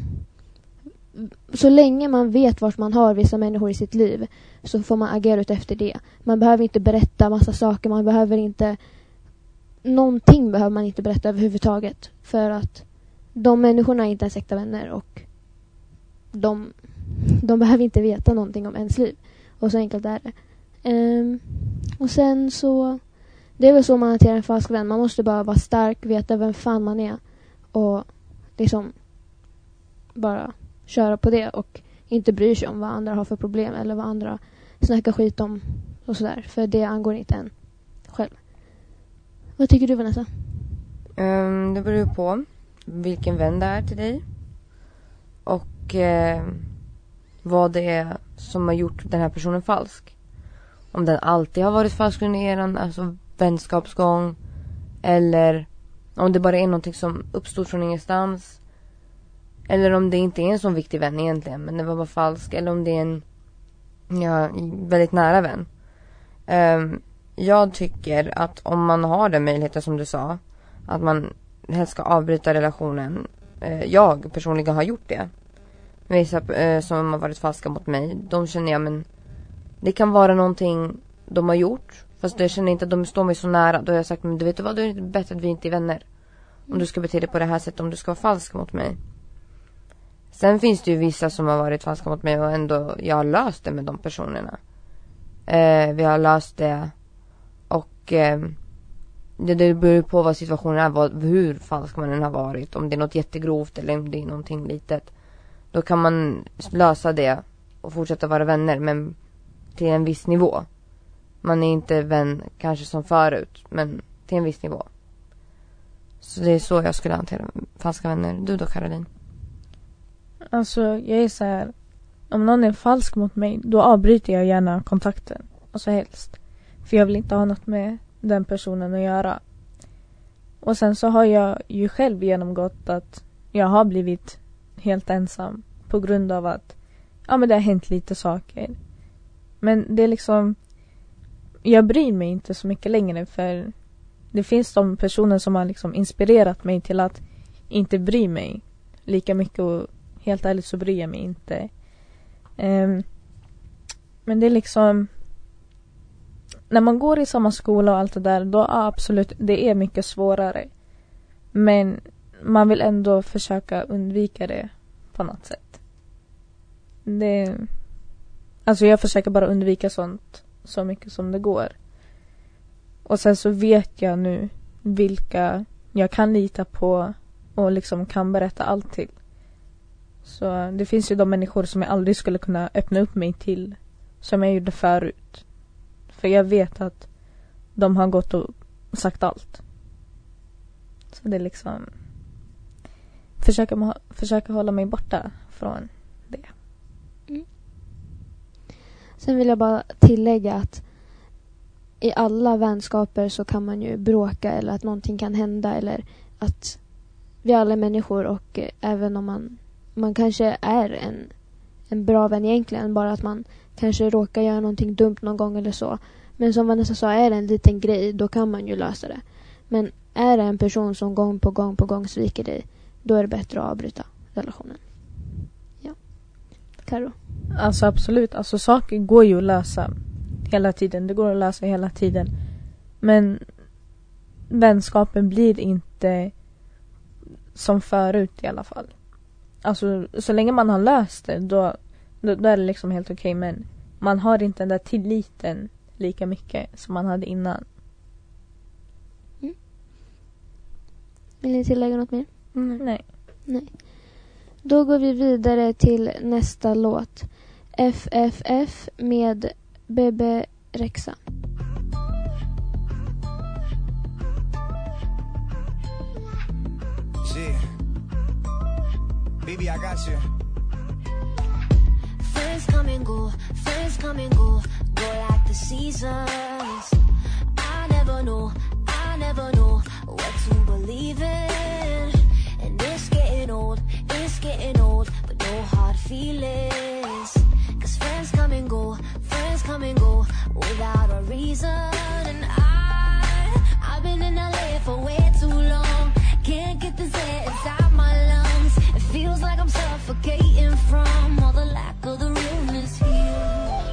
Speaker 1: så länge man vet vart man har vissa människor i sitt liv så får man agera ut efter det. Man behöver inte berätta massa saker, man behöver inte någonting behöver man inte berätta överhuvudtaget för att de människorna är inte ens äkta vänner och de, de behöver inte veta någonting om ens liv. Och så enkelt är det. Um, och sen så det är väl så man hanterar en falsk vän. Man måste bara vara stark, veta vem fan man är och liksom bara köra på det och inte bry sig om vad andra har för problem eller vad andra snackar skit om och sådär. För det angår inte en själv. Vad tycker du, Vanessa?
Speaker 3: Um, det beror på vilken vän det är till dig och eh, vad det är som har gjort den här personen falsk. Om den alltid har varit falsk under er alltså vänskapsgång eller om det bara är någonting som uppstod från ingenstans eller om det inte är en sån viktig vän egentligen men det var bara falsk eller om det är en ja, väldigt nära vän. Um, jag tycker att om man har den möjligheten som du sa att man helst ska avbryta relationen. Uh, jag personligen har gjort det. Vissa uh, som har varit falska mot mig, de känner jag men det kan vara någonting de har gjort fast jag känner inte att de står mig så nära. Då har jag sagt, men du vet vad, då är det bättre att vi inte är vänner. Om du ska bete dig på det här sättet, om du ska vara falsk mot mig. Sen finns det ju vissa som har varit falska mot mig och ändå jag har löst det med de personerna. Eh, vi har löst det och eh, det, det beror på vad situationen är, vad, hur falsk man än har varit. Om det är något jättegrovt eller om det är någonting litet. Då kan man lösa det och fortsätta vara vänner men till en viss nivå. Man är inte vän kanske som förut men till en viss nivå. Så det är så jag skulle hantera falska vänner. Du då, Caroline?
Speaker 2: Alltså jag är så här, om någon är falsk mot mig då avbryter jag gärna kontakten. Alltså helst. För jag vill inte ha något med den personen att göra. Och sen så har jag ju själv genomgått att jag har blivit helt ensam på grund av att ja men det har hänt lite saker. Men det är liksom jag bryr mig inte så mycket längre för det finns de personer som har liksom inspirerat mig till att inte bry mig lika mycket och helt ärligt så bryr jag mig inte. Um, men det är liksom när man går i samma skola och allt det där då ja, absolut det är mycket svårare. Men man vill ändå försöka undvika det på något sätt. Det alltså jag försöker bara undvika sånt så mycket som det går. Och sen så vet jag nu vilka jag kan lita på och liksom kan berätta allt till. Så det finns ju de människor som jag aldrig skulle kunna öppna upp mig till, som jag gjorde förut. För jag vet att de har gått och sagt allt. Så det är liksom försöka, försöka hålla mig borta från det.
Speaker 1: Mm. Sen vill jag bara tillägga att i alla vänskaper så kan man ju bråka eller att någonting kan hända, eller att vi alla är människor, och eh, även om man man kanske är en, en bra vän egentligen, bara att man kanske råkar göra någonting dumt någon gång eller så. Men som Vanessa sa, är det en liten grej, då kan man ju lösa det. Men är det en person som gång på gång på gång sviker dig, då är det bättre att avbryta relationen. Ja. Karo?
Speaker 2: Alltså absolut, alltså saker går ju att lösa hela tiden. Det går att lösa hela tiden. Men vänskapen blir inte som förut i alla fall. Alltså så länge man har löst det, då, då, då är det liksom helt okej. Men man har inte den där tilliten lika mycket som man hade innan.
Speaker 1: Mm. Vill ni tillägga något mer?
Speaker 2: Mm. Nej.
Speaker 1: Nej. Då går vi vidare till nästa låt. F F F med Bebe Rexha.
Speaker 5: Yeah. Baby, I got you.
Speaker 4: Friends come and go, friends come and go, go like the seasons. I never know, I never know what to believe in. And it's getting old, it's getting old, but no hard feelings. Cause friends come and go, friends come and go, without a reason. And I, I've been in L A for way too long. Can't get this air inside my lungs. It feels like I'm suffocating from all the lack of the realness here.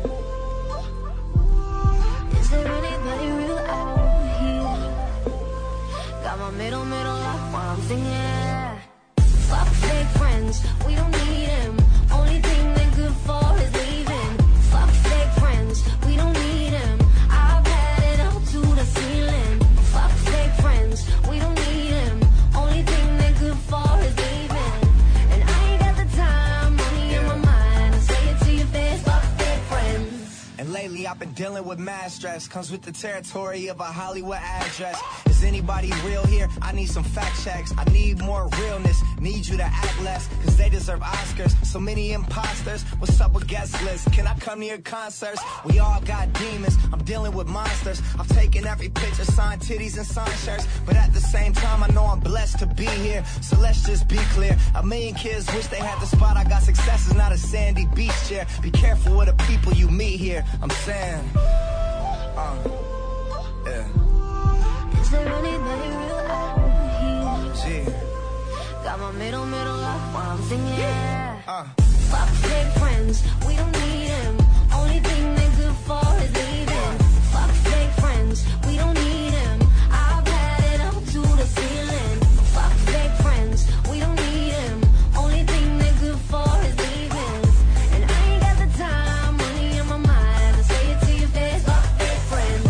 Speaker 4: Is there anybody real out here? Got my middle, middle lock while I'm singing. Fuck fake friends, we don't need them. Only thing they're good for is leaving. Fuck fake friends, we don't need them. I've had it up to the ceiling. Fuck fake friends, we don't need them. Only thing they're good for is leaving. And I ain't got the time, money in my mind. I say it to your face, fuck fake friends.
Speaker 5: And lately I've been dealing with mad stress. Comes with the territory of a Hollywood address. Is anybody real here? I need some fact checks. I need more realness. Need you to act less, cause they deserve Oscars. So many imposters. What's up with guest lists? Can I come to your concerts? We all got demons. I'm dealing with monsters. I've taken every picture, signed titties and signed shirts. But at the same time I know I'm blessed to be here. So let's just be clear. A million kids wish they had the spot. I got success is not a sandy beach chair. Be careful with the people you meet here. I'm saying uh, yeah.
Speaker 4: Is there anybody real out here?
Speaker 5: Gee.
Speaker 4: Got my middle, middle lock while I'm singing.
Speaker 5: Uh.
Speaker 4: Fuck fake friends, we don't need them. Only thing they're good for is leaving. Fuck fake friends, we don't need them. I've had it up to the ceiling. Fuck fake friends, we don't need them. Only thing they're good for is leaving. And I ain't got the time, money in my mind. I say it to your face, fuck fake friends.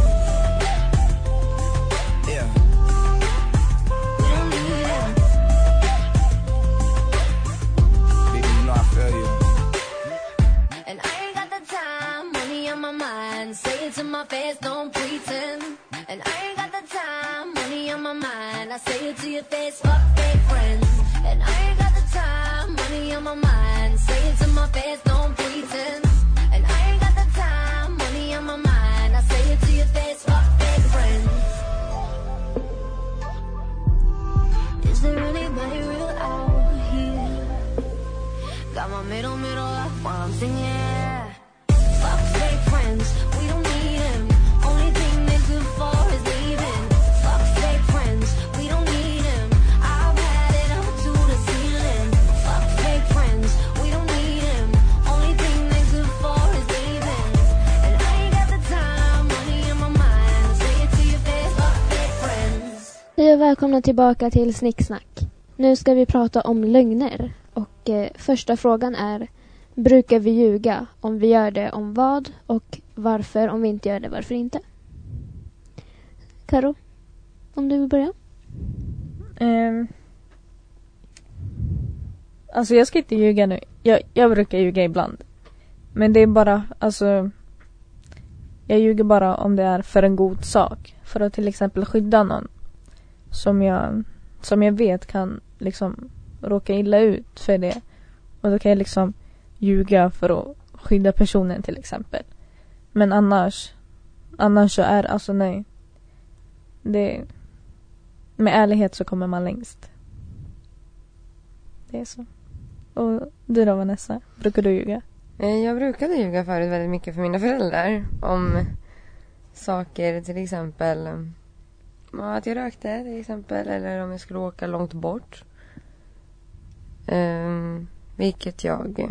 Speaker 5: Yeah.
Speaker 4: We don't need them.
Speaker 5: Baby, you know I feel you.
Speaker 4: And I ain't got the time, money on my mind. Say it to my face, don't pretend. And I ain't got the time, money on my mind. I say it to your face, fuck fake friends. And I ain't got the time, money on my mind. Say it to my face, don't pretend. And I ain't got the time, money on my mind. I say it to your face, fuck fake friends. Is there anybody real out here? Got my middle, middle lock while I'm singing. Fuck fake friends, we don't need them. Only thing they're good for is leaving. Fuck fake friends, we don't need them. I've had it up to the ceiling. Fuck fake friends, we don't need them. Only thing they're good for is leaving. And I ain't got the time, money in my mind. I say it to your face, fuck fake friends.
Speaker 1: Hej och välkomna tillbaka till Snicksnack. Nu ska vi prata om lögner. Och eh, första frågan är: brukar vi ljuga? Om vi gör det, om vad? Och varför? Om vi inte gör det, varför inte? Karo, om du vill börja?
Speaker 2: Um, Alltså jag ska inte ljuga nu. Jag, jag brukar ljuga ibland. Men det är bara, alltså... Jag ljuger bara om det är för en god sak. För att till exempel skydda någon. Som jag, som jag vet kan liksom råka illa ut för det. Och då kan jag liksom ljuga för att skydda personen till exempel. Men annars... Annars så är alltså nej. Det... Med ärlighet så kommer man längst. Det är så. Och du då, Vanessa? Brukar du ljuga?
Speaker 3: Jag brukade ljuga förut väldigt mycket för mina föräldrar. Om saker, till exempel att jag rökte till exempel. Eller om jag skulle åka långt bort. Um, vilket jag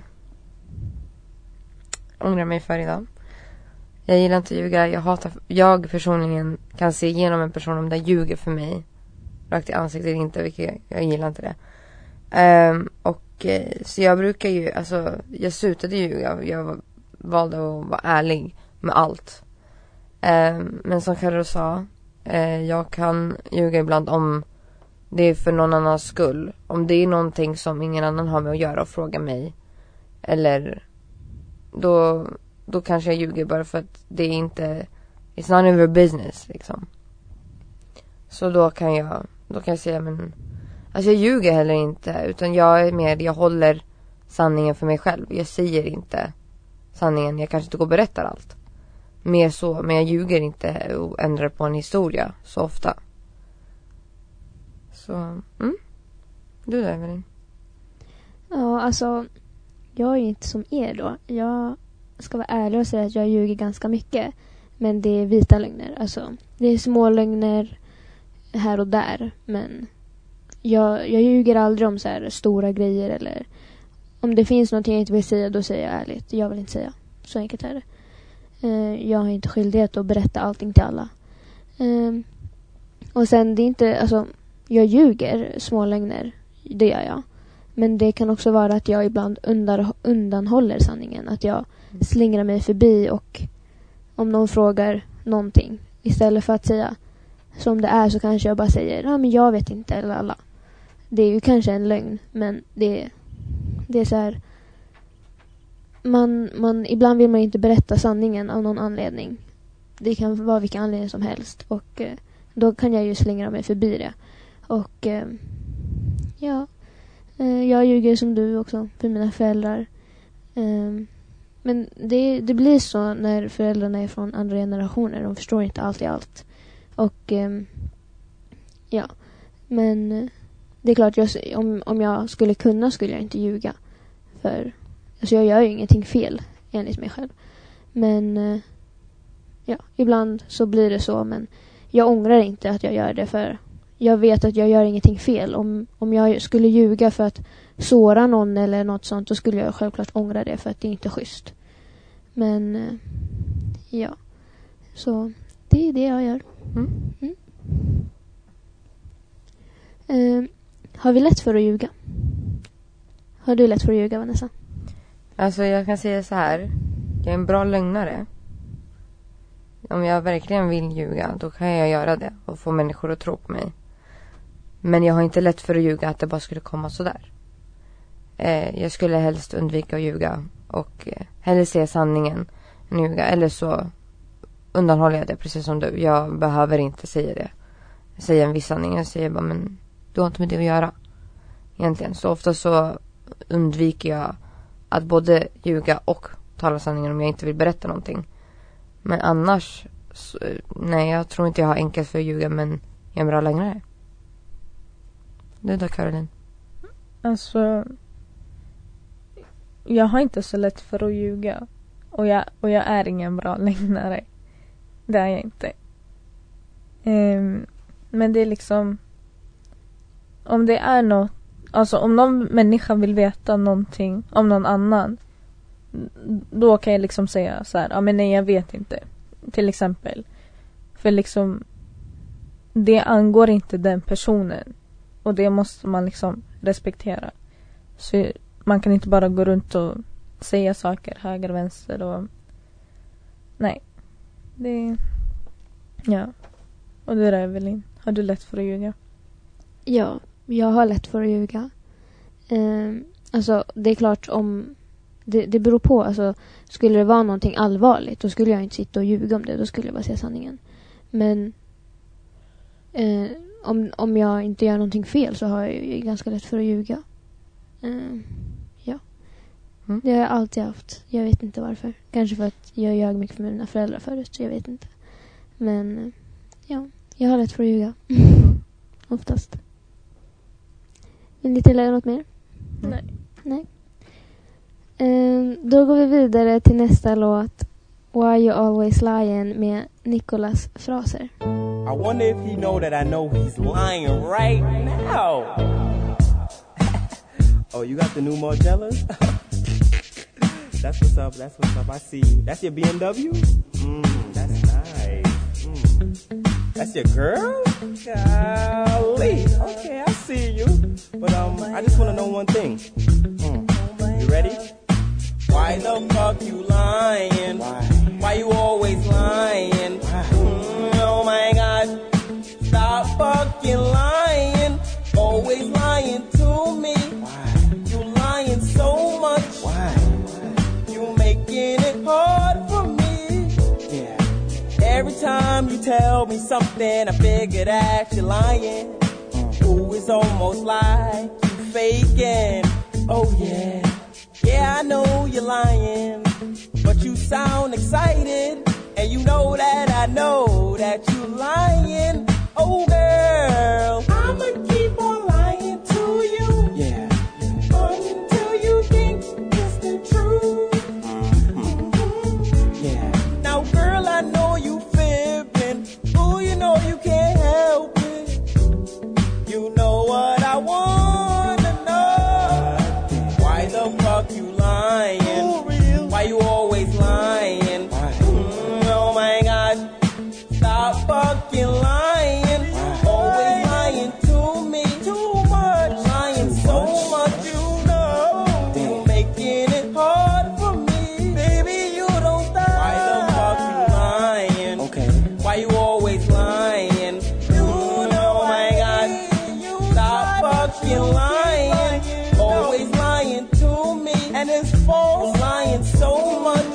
Speaker 3: ångrar mig för idag. Jag gillar inte att ljuga. Jag hatar, jag personligen kan se igenom en person om den ljuger för mig. Rakt i ansiktet eller inte, vilket jag, jag gillar inte det. Um, och så jag brukar ju, alltså jag slutade ljuga. Jag valde att vara ärlig med allt. Um, men som Carro sa, uh, jag kan ljuga ibland om det är för någon annans skull. Om det är någonting som ingen annan har med att göra och fråga mig. Eller då, då kanske jag ljuger bara för att det är inte, it's not your business liksom. Så då kan jag, då kan jag säga men alltså jag ljuger heller inte, utan jag är mer, jag håller sanningen för mig själv. Jag säger inte sanningen, jag kanske inte går och berättar allt. Mer så, men jag ljuger inte och ändrar på en historia så ofta. Så, mm. Du där, Evelyn?
Speaker 1: Ja, alltså jag är ju inte som er då. Jag ska vara ärlig och säga att jag ljuger ganska mycket. Men det är vita lögner. Alltså, det är små lögner här och där. Men jag, jag ljuger aldrig om så här stora grejer. Eller om det finns något jag inte vill säga, då säger jag ärligt. Jag vill inte säga. Så enkelt är det. Uh, jag har inte skyldighet att berätta allting till alla. Uh, och sen det är inte, alltså jag ljuger små lögner. Det gör jag. Men det kan också vara att jag ibland undar, undanhåller sanningen. Att jag slingrar mig förbi och om någon frågar någonting. Istället för att säga som det är så kanske jag bara säger ja men jag vet inte eller alla. Det är ju kanske en lögn. Men det, det är så här. Man, man, ibland vill man inte berätta sanningen av någon anledning. Det kan vara vilken anledning som helst. Och eh, då kan jag ju slingra mig förbi det. Och eh, ja. Jag ljuger som du också för mina föräldrar. Um, men det, det blir så när föräldrarna är från andra generationer. De förstår inte alltid allt. Och um, ja. Men uh, det är klart, jag, om, om jag skulle kunna skulle jag inte ljuga. För alltså jag gör ju ingenting fel enligt mig själv. Men uh, ja, ibland så blir det så. Men jag ångrar inte att jag gör det för jag vet att jag gör ingenting fel. Om, om jag skulle ljuga för att såra någon eller något sånt, då skulle jag självklart ångra det för att det är inte schysst. Men eh, ja. Så det är det jag gör. Mm. Mm. Eh, har vi lätt för att ljuga? Har du lätt för att ljuga, Vanessa?
Speaker 3: Alltså jag kan säga så här. Jag är en bra lögnare. Om jag verkligen vill ljuga, då kan jag göra det och få människor att tro på mig. Men jag har inte lätt för att ljuga att det bara skulle komma så där. Eh, jag skulle helst undvika att ljuga och eh, hellre se sanningen än ljuga. Eller så undanhåller jag det precis som du. Jag behöver inte säga det. Säga en viss sanning. Jag säger bara, men du har inte med det att göra. Egentligen. Så ofta så undviker jag att både ljuga och tala sanningen om jag inte vill berätta någonting. Men annars, så, nej jag tror inte jag har enkelt för att ljuga, men jag är en bra lögnare. Du då, Caroline?
Speaker 2: Alltså, jag har inte så lätt för att ljuga. Och jag, och jag är ingen bra lögnare. Det är jag inte. Um, men det är liksom, om det är något, alltså om någon människa vill veta någonting om någon annan, då kan jag liksom säga så här, ja men nej jag vet inte. Till exempel. För liksom, det angår inte den personen. Och det måste man liksom respektera. Så man kan inte bara gå runt och säga saker höger och vänster och nej. Det ja. Och du där, Evelyn, har du lätt för att ljuga?
Speaker 1: Ja, jag har lätt för att ljuga. Um, Alltså det är klart om det, det beror på. Alltså skulle det vara någonting allvarligt då skulle jag inte sitta och ljuga om det. Då skulle jag bara säga sanningen. Men eh, om, om jag inte gör någonting fel så har jag ju ganska lätt för att ljuga. Eh, ja. Mm. Det har jag alltid haft. Jag vet inte varför. Kanske för att jag ljög mycket för mina föräldrar förut. Så jag vet inte. Men ja, jag har lätt för att ljuga. Oftast. Vill ni tillägga något mer?
Speaker 2: Nej.
Speaker 1: Nej. Um, då går vi vidare till nästa låt. Why You Always Lying med Nicholas Fraser.
Speaker 6: I wonder if he know that I know he's lying right now. Oh, you got the new Margellas? That's what's up, that's what's up, I see you. That's your B M W? Mmm, that's nice. Mm. That's your girl? Golly. Okay, I see you. But um, I just want to know one thing. Mm. You ready? Why the fuck you lying? Why? Why you always lying? Why? Mm, oh my God. Stop fucking lying. Always lying to me. Why? You lying so much. Why? You making it hard for me. Yeah. Every time you tell me something, I figure that you're lying. Mm. Ooh, it's almost like you faking. Oh yeah. Yeah, I know you're lying, but you sound excited, and you know that I know that you're lying. Oh, girl, I'ma keep on lying to you. Yeah. Until you think it's the truth. Mm-hmm. Mm-hmm. Yeah. Now, girl, I know you fibbing. Ooh, you know you can't help it. You know what I wanna know. Why the fuck you lying? Why you always lying? Mm, oh my God. Stop fucking lying. Always lying to me. Too much. Lying so much, you know. You making it hard for me. Baby, you don't stop. Why the fuck you lying? Okay. Why you always lying? You know, oh my God. Stop fucking lying. Always lying to me. And it's false. Lying so much.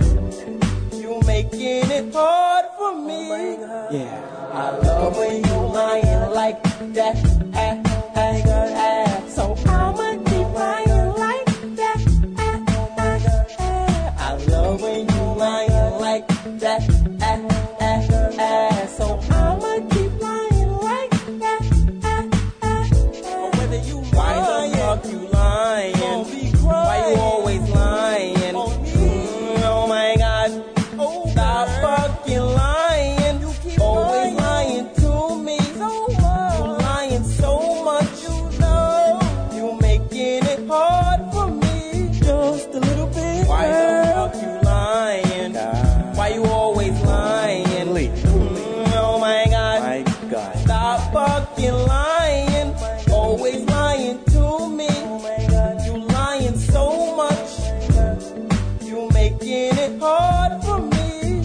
Speaker 6: You making it hard for me. Yeah. I love when you lying like that. Ah, ah, ah. So I'ma keep lying like that. Ah, ah, ah. I love when you lying like that. Ah, ah, ah. So I'ma keep lying like that. Ah, ah, ah. Whether you why the fuck you lying? Why you always lying? Mm, oh my God. Stop fucking lying. Always lying to me. You lying so much. You know you making it hard for me. Just a little bit. Why the fuck you lying? Why you always lying? Mm, oh my God. Stop fucking lying. Always lying to me. You lying so much. You making it hard for me.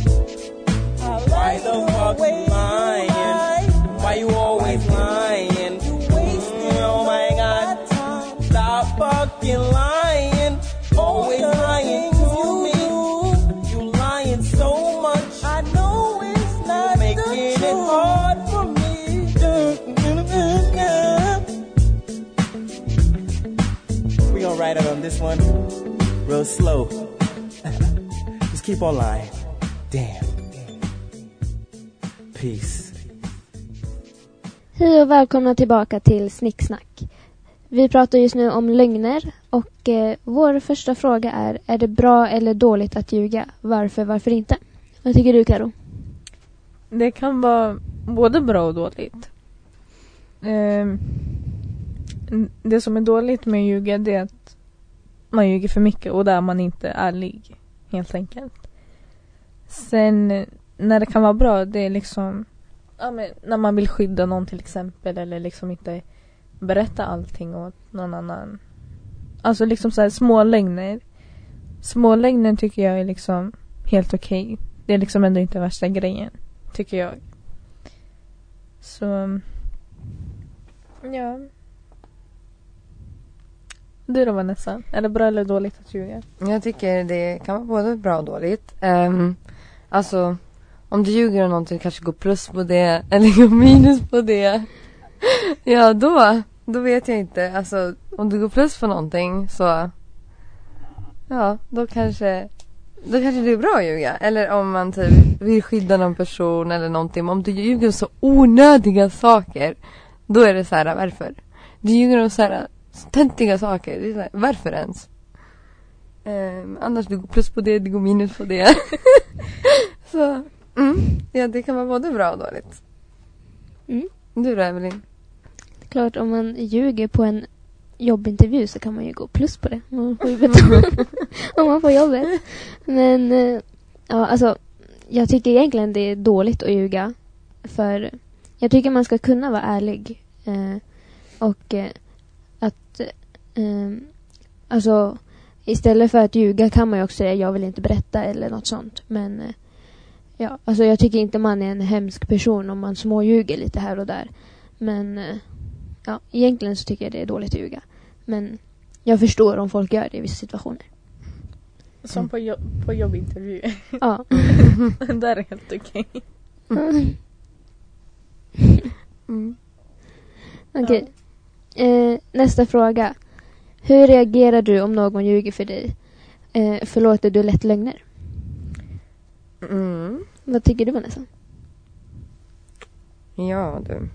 Speaker 6: Why the fuck you lying? Why you always lying? Mm, oh my God. Stop fucking lying. Always lying to me. You lying so much. I know it's not making it hard for me. We gonna ride out on this one real slow. Just keep on lying. Damn. Peace.
Speaker 1: Hej och välkomna tillbaka till Snicksnack. Vi pratar just nu om lögner och eh, vår första fråga är: är det bra eller dåligt att ljuga? Varför, varför inte? Vad tycker du, Karo?
Speaker 2: Det kan vara både bra och dåligt. Eh, det som är dåligt med att ljuga, det är att man ljuger för mycket och där man inte är ärlig, helt enkelt. Sen när det kan vara bra, det är liksom ja, men när man vill skydda någon till exempel, eller liksom inte berätta allting åt någon annan. Alltså liksom så här små lögner. Små lögner tycker jag är liksom helt okej. Okay. Det är liksom ändå inte värsta grejen, tycker jag. Så ja. Du då, Vanessa? Är det bra eller dåligt att ljuga?
Speaker 3: Jag tycker det kan vara både bra och dåligt. Um, alltså, om du ljuger om någonting kanske går plus på det eller går minus på det. Ja, då, då vet jag inte. Alltså, om du går plus på någonting så, ja, då kanske, då kanske det är bra att ljuga. Eller om man typ vill skydda någon person eller någonting. Om du ljuger om så onödiga saker, då är det så här, varför? Du ljuger om så här töntiga saker. Det är så här, varför ens? Um, annars du går plus på det, du går minus på det. Så, mm, ja, det kan vara både bra och dåligt.
Speaker 1: Mm.
Speaker 3: Du då, Evelyn?
Speaker 1: Klart, om man ljuger på en jobbintervju så kan man ju gå plus på det. Man får ju betala om man får jobbet. Men eh, ja, alltså, jag tycker egentligen det är dåligt att ljuga. För jag tycker man ska kunna vara ärlig. Eh, och eh, att eh, alltså, istället för att ljuga kan man ju också säga jag vill inte berätta eller något sånt. Men eh, ja, alltså jag tycker inte man är en hemsk person om man småljuger lite här och där. Men eh, ja, egentligen så tycker jag det är dåligt att ljuga. Men jag förstår om folk gör det i vissa situationer.
Speaker 2: Som på, jo- på jobbintervju.
Speaker 1: Ja.
Speaker 2: Det är helt okej.
Speaker 3: Mm.
Speaker 1: Okej. Eh, nästa fråga. Hur reagerar du om någon ljuger för dig? Eh, förlåter du lätt lögner?
Speaker 3: Mm.
Speaker 1: Vad tycker du, Vanessa?
Speaker 3: Ja, du.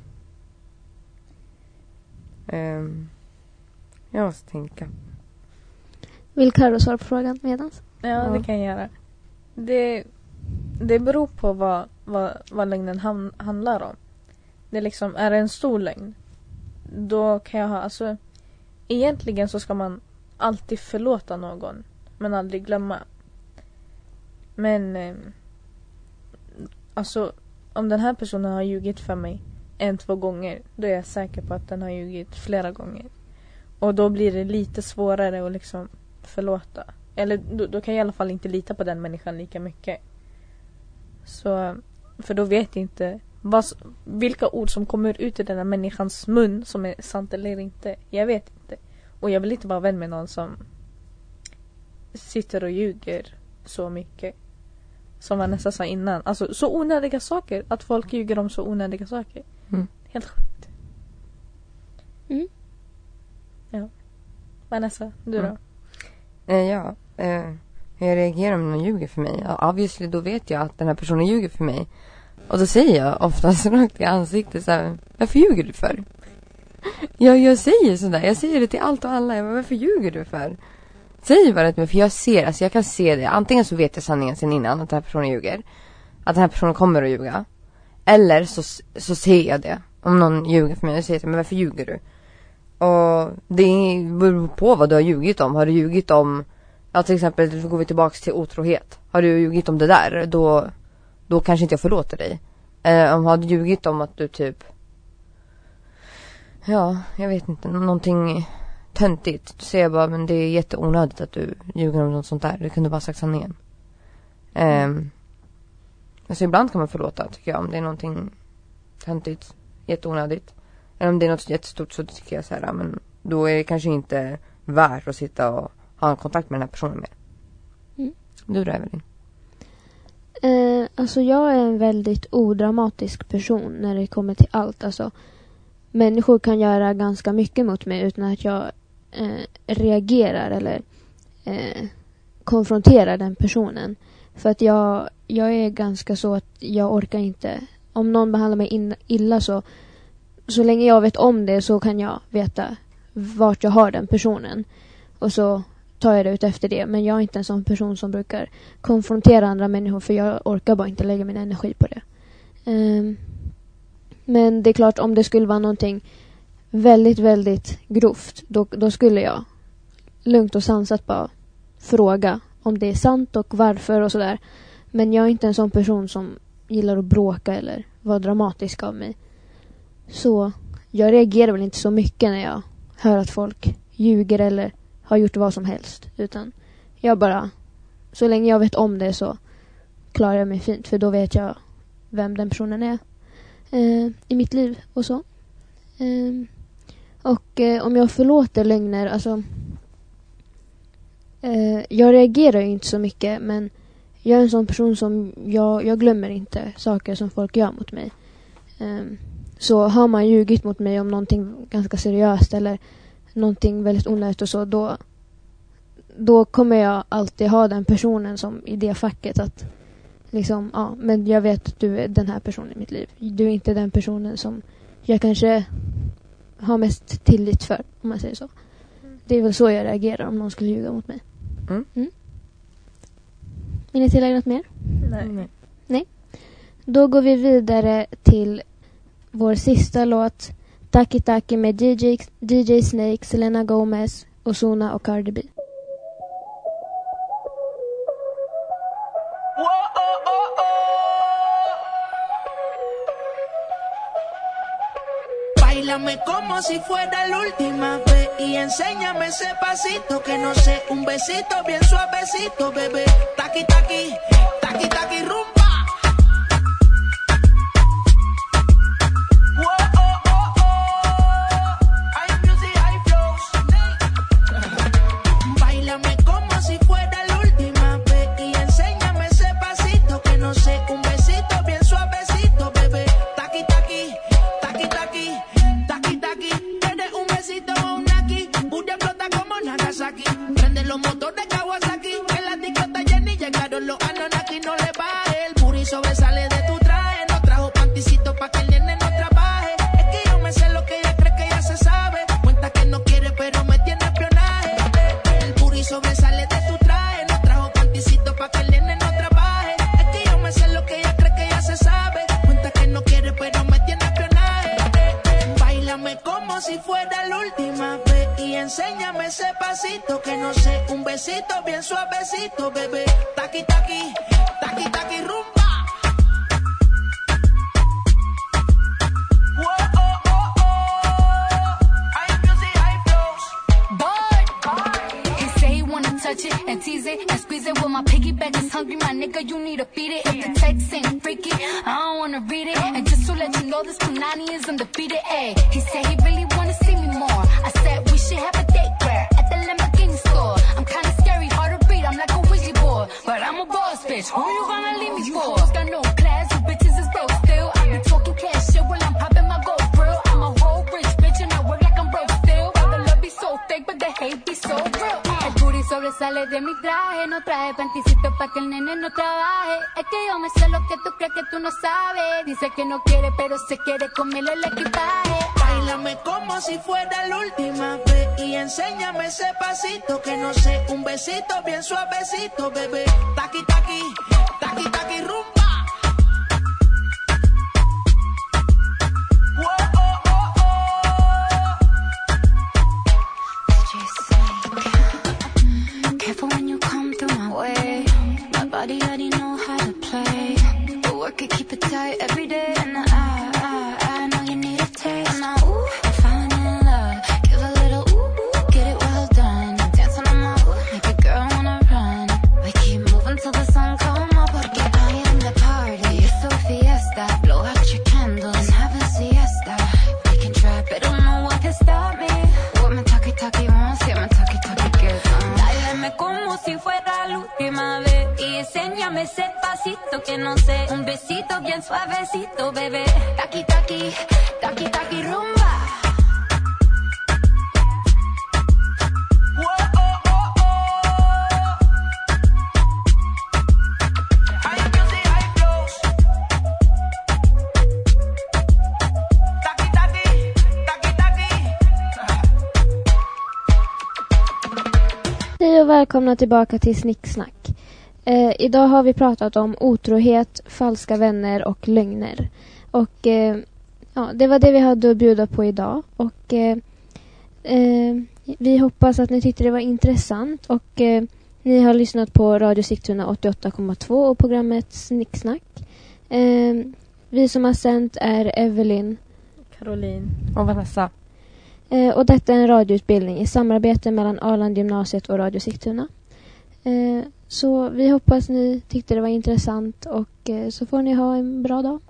Speaker 3: Um, jag måste tänka.
Speaker 1: Vill Karo svara på frågan medans?
Speaker 2: Ja,
Speaker 3: Ja.
Speaker 2: det kan jag göra. Det, det beror på vad, vad, vad lögnen ham, handlar om. Det är liksom, är det en stor lögn? Då kan jag ha, alltså, egentligen så ska man alltid förlåta någon, men aldrig glömma. Men eh, alltså, om den här personen har ljugit för mig en, två gånger, då är jag säker på att den har ljugit flera gånger. Och då blir det lite svårare att liksom förlåta. Eller då, då kan jag i alla fall inte lita på den människan lika mycket. Så, för då vet jag inte vad, vilka ord som kommer ut i den här människans mun som är sant eller inte. Jag vet inte. Och jag vill inte vara vän med någon som sitter och ljuger så mycket. Som Vanessa sa innan. Alltså så onödiga saker. Att folk ljuger om så onödiga saker.
Speaker 3: Mm.
Speaker 2: Helt sjukt.
Speaker 1: Mm.
Speaker 2: Ja. Vanessa, du då?
Speaker 3: Mm. Eh, ja, eh, hur jag reagerar om någon ljuger för mig. Ja, obviously, då vet jag att den här personen ljuger för mig. Och då säger jag oftast rakt i ansiktet så här, varför ljuger du för? Ja, jag säger sådär. Jag säger det till allt och alla. Jag bara, varför ljuger du för? Säg bara det, för jag ser, alltså jag kan se det. Antingen så vet jag sanningen sen innan att den här personen ljuger. Att den här personen kommer att ljuga. Eller så, så ser jag det. Om någon ljuger för mig, och säger men varför ljuger du? Och det beror på vad du har ljugit om. Har du ljugit om, ja till exempel, då går vi tillbaka till otrohet. Har du ljugit om det där, då, då kanske inte jag förlåter dig. Eh, om har du ljugit om att du typ, ja, jag vet inte, någonting töntigt. Då säger jag bara, men det är jätteonödigt att du ljuger om något sånt där. Du kunde bara sagt sanningen. Eh, alltså ibland kan man förlåta, tycker jag, om det är någonting töntigt, jätteonödigt. Eller om det är något jättestort, så tycker jag så här, men då är det kanske inte värt att sitta och ha en kontakt med den här personen mer.
Speaker 1: Mm.
Speaker 3: Du då, Evelyn?
Speaker 1: Eh, alltså jag är en väldigt odramatisk person när det kommer till allt. Alltså, människor kan göra ganska mycket mot mig utan att jag eh, reagerar eller eh, konfronterar den personen. För att jag, jag är ganska så att jag orkar inte. Om någon behandlar mig in, illa så så länge jag vet om det så kan jag veta vart jag har den personen. Och så tar jag det ut efter det. Men jag är inte en sån person som brukar konfrontera andra människor, för jag orkar bara inte lägga min energi på det. Um, men det är klart, om det skulle vara någonting väldigt, väldigt grovt, då, då skulle jag lugnt och sansat bara fråga om det är sant och varför och sådär. Men jag är inte en sån person som gillar att bråka eller vara dramatisk av mig. Så jag reagerar väl inte så mycket när jag hör att folk ljuger eller har gjort vad som helst. Utan jag bara, så länge jag vet om det så klarar jag mig fint. För då vet jag vem den personen är eh, i mitt liv och så. Eh, och eh, om jag förlåter lögner, alltså eh, jag reagerar ju inte så mycket, men jag är en sån person som jag, jag glömmer inte saker som folk gör mot mig. Eh, så har man ljugit mot mig om någonting ganska seriöst eller någonting väldigt onödigt och så, då, då kommer jag alltid ha den personen som i det facket att liksom, ja, men jag vet att du är den här personen i mitt liv. Du är inte den personen som jag kanske har mest tillit för, om man säger så. Mm. Det är väl så jag reagerar om någon skulle ljuga mot mig.
Speaker 3: Mm.
Speaker 1: Mm. Vill ni tillägga något mer?
Speaker 2: Nej. Nej.
Speaker 1: Nej. Då går vi vidare till vår sista låt, Taki Taki med D J, D J Snake, Selena Gomez, Ozuna och Cardi B.
Speaker 7: Báilame como si fuera la última vez y enséñame ese pasito que no sé, un besito bien suavecito, bebé. Taqui, taqui, taqui, taqui, rumba. Prende los motores Kawasaki, en la discota Jenny llegaron los Anunnaki, no le baje, el booty sobresale de tu traje, no trajo panticito pa' que el nene no trabaje, es que yo me sé lo que ella cree que ya se sabe, cuenta que no quiere pero me tiene espionaje, el booty sobresale de tu traje, no trajo panticito pa' que el nene no trabaje, es que yo me sé lo que ella cree que ya se sabe, cuenta que no quiere pero me tiene espionaje, báilame como si fuera la última vez y enséñame ese pasito que no sé, un besito bien suavecito, bebé. Taqui, taqui, taqui, taqui, rumba. Whoa, oh, oh, oh. I music, I flows.
Speaker 8: Boy, he say he wanna touch it and tease it and squeeze it. Well, my piggyback is hungry, my nigga, you need to feed it. If the text ain't freaky, I don't wanna read it. And just to let you know, this Punani is undefeated. Ay, he said he really wanna see me more. I said we should have a date where at the Lamborghini store. I'm kinda scary, hard to read, I'm like a Ouija board, but I'm a boss bitch. Who you gonna leave me for? You hoes got no class, you bitches is broke still. I be talking cash shit while I'm popping my gold grill. I'm a whole rich bitch and I work like I'm broke still. But the love be so fake, but the hate be so real. El booty sobresale de mi traje, no traje panticito pa' que el nene no trabaje. Es que yo me sé lo que tú crees que tú no sabes. Dice que no quiere, pero se quiere comerle el equipaje.
Speaker 7: Báilame como si fuera la última vez y enséñame ese pasito que no sé, un besito bien suavecito, bebé. Taqui, taqui, taqui, taqui, rumba. Whoa, oh, oh, oh.
Speaker 8: D J Snake, careful when you come through my way. My body already know how to play, but work it, keep it tight every day. And I, I, I know you need a taste. Now, ooh, I'm falling in love. Give a little ooh, ooh, get it well done. Dance on my ooh, make a girl wanna run. We keep moving till the sun come up. Porque I am the party. It's a fiesta. Blow out your candles and have a siesta. We can try, but don't know what can stop me. What my talkie talkie wants, yeah, my talkie talkie gets on.
Speaker 9: Báilame como si fuera la última vez y enséñame ese pasito que no sé, un besito bien suavecito, bebé.
Speaker 8: Taqui taqui, taqui taqui rumba.
Speaker 7: Whoa, oh, oh, oh. I music, I flows. Taqui, taqui, taqui, taqui.
Speaker 1: Hej och välkomna tillbaka till Snicksnack. Eh, idag har vi pratat om otrohet, falska vänner och lögner. Och eh, ja, det var det vi hade att bjuda på idag. Och eh, eh, vi hoppas att ni tyckte det var intressant. Och eh, ni har lyssnat på Radio Sigtuna åttioåtta komma två och programmet Snicksnack. Eh, vi som har sänt är Evelyn,
Speaker 2: Caroline
Speaker 3: Och Vanessa.
Speaker 1: Eh, och detta är en radioutbildning i samarbete mellan Arlandgymnasiet och Radio Sigtuna. Eh, så vi hoppas ni tyckte det var intressant och eh, så får ni ha en bra dag.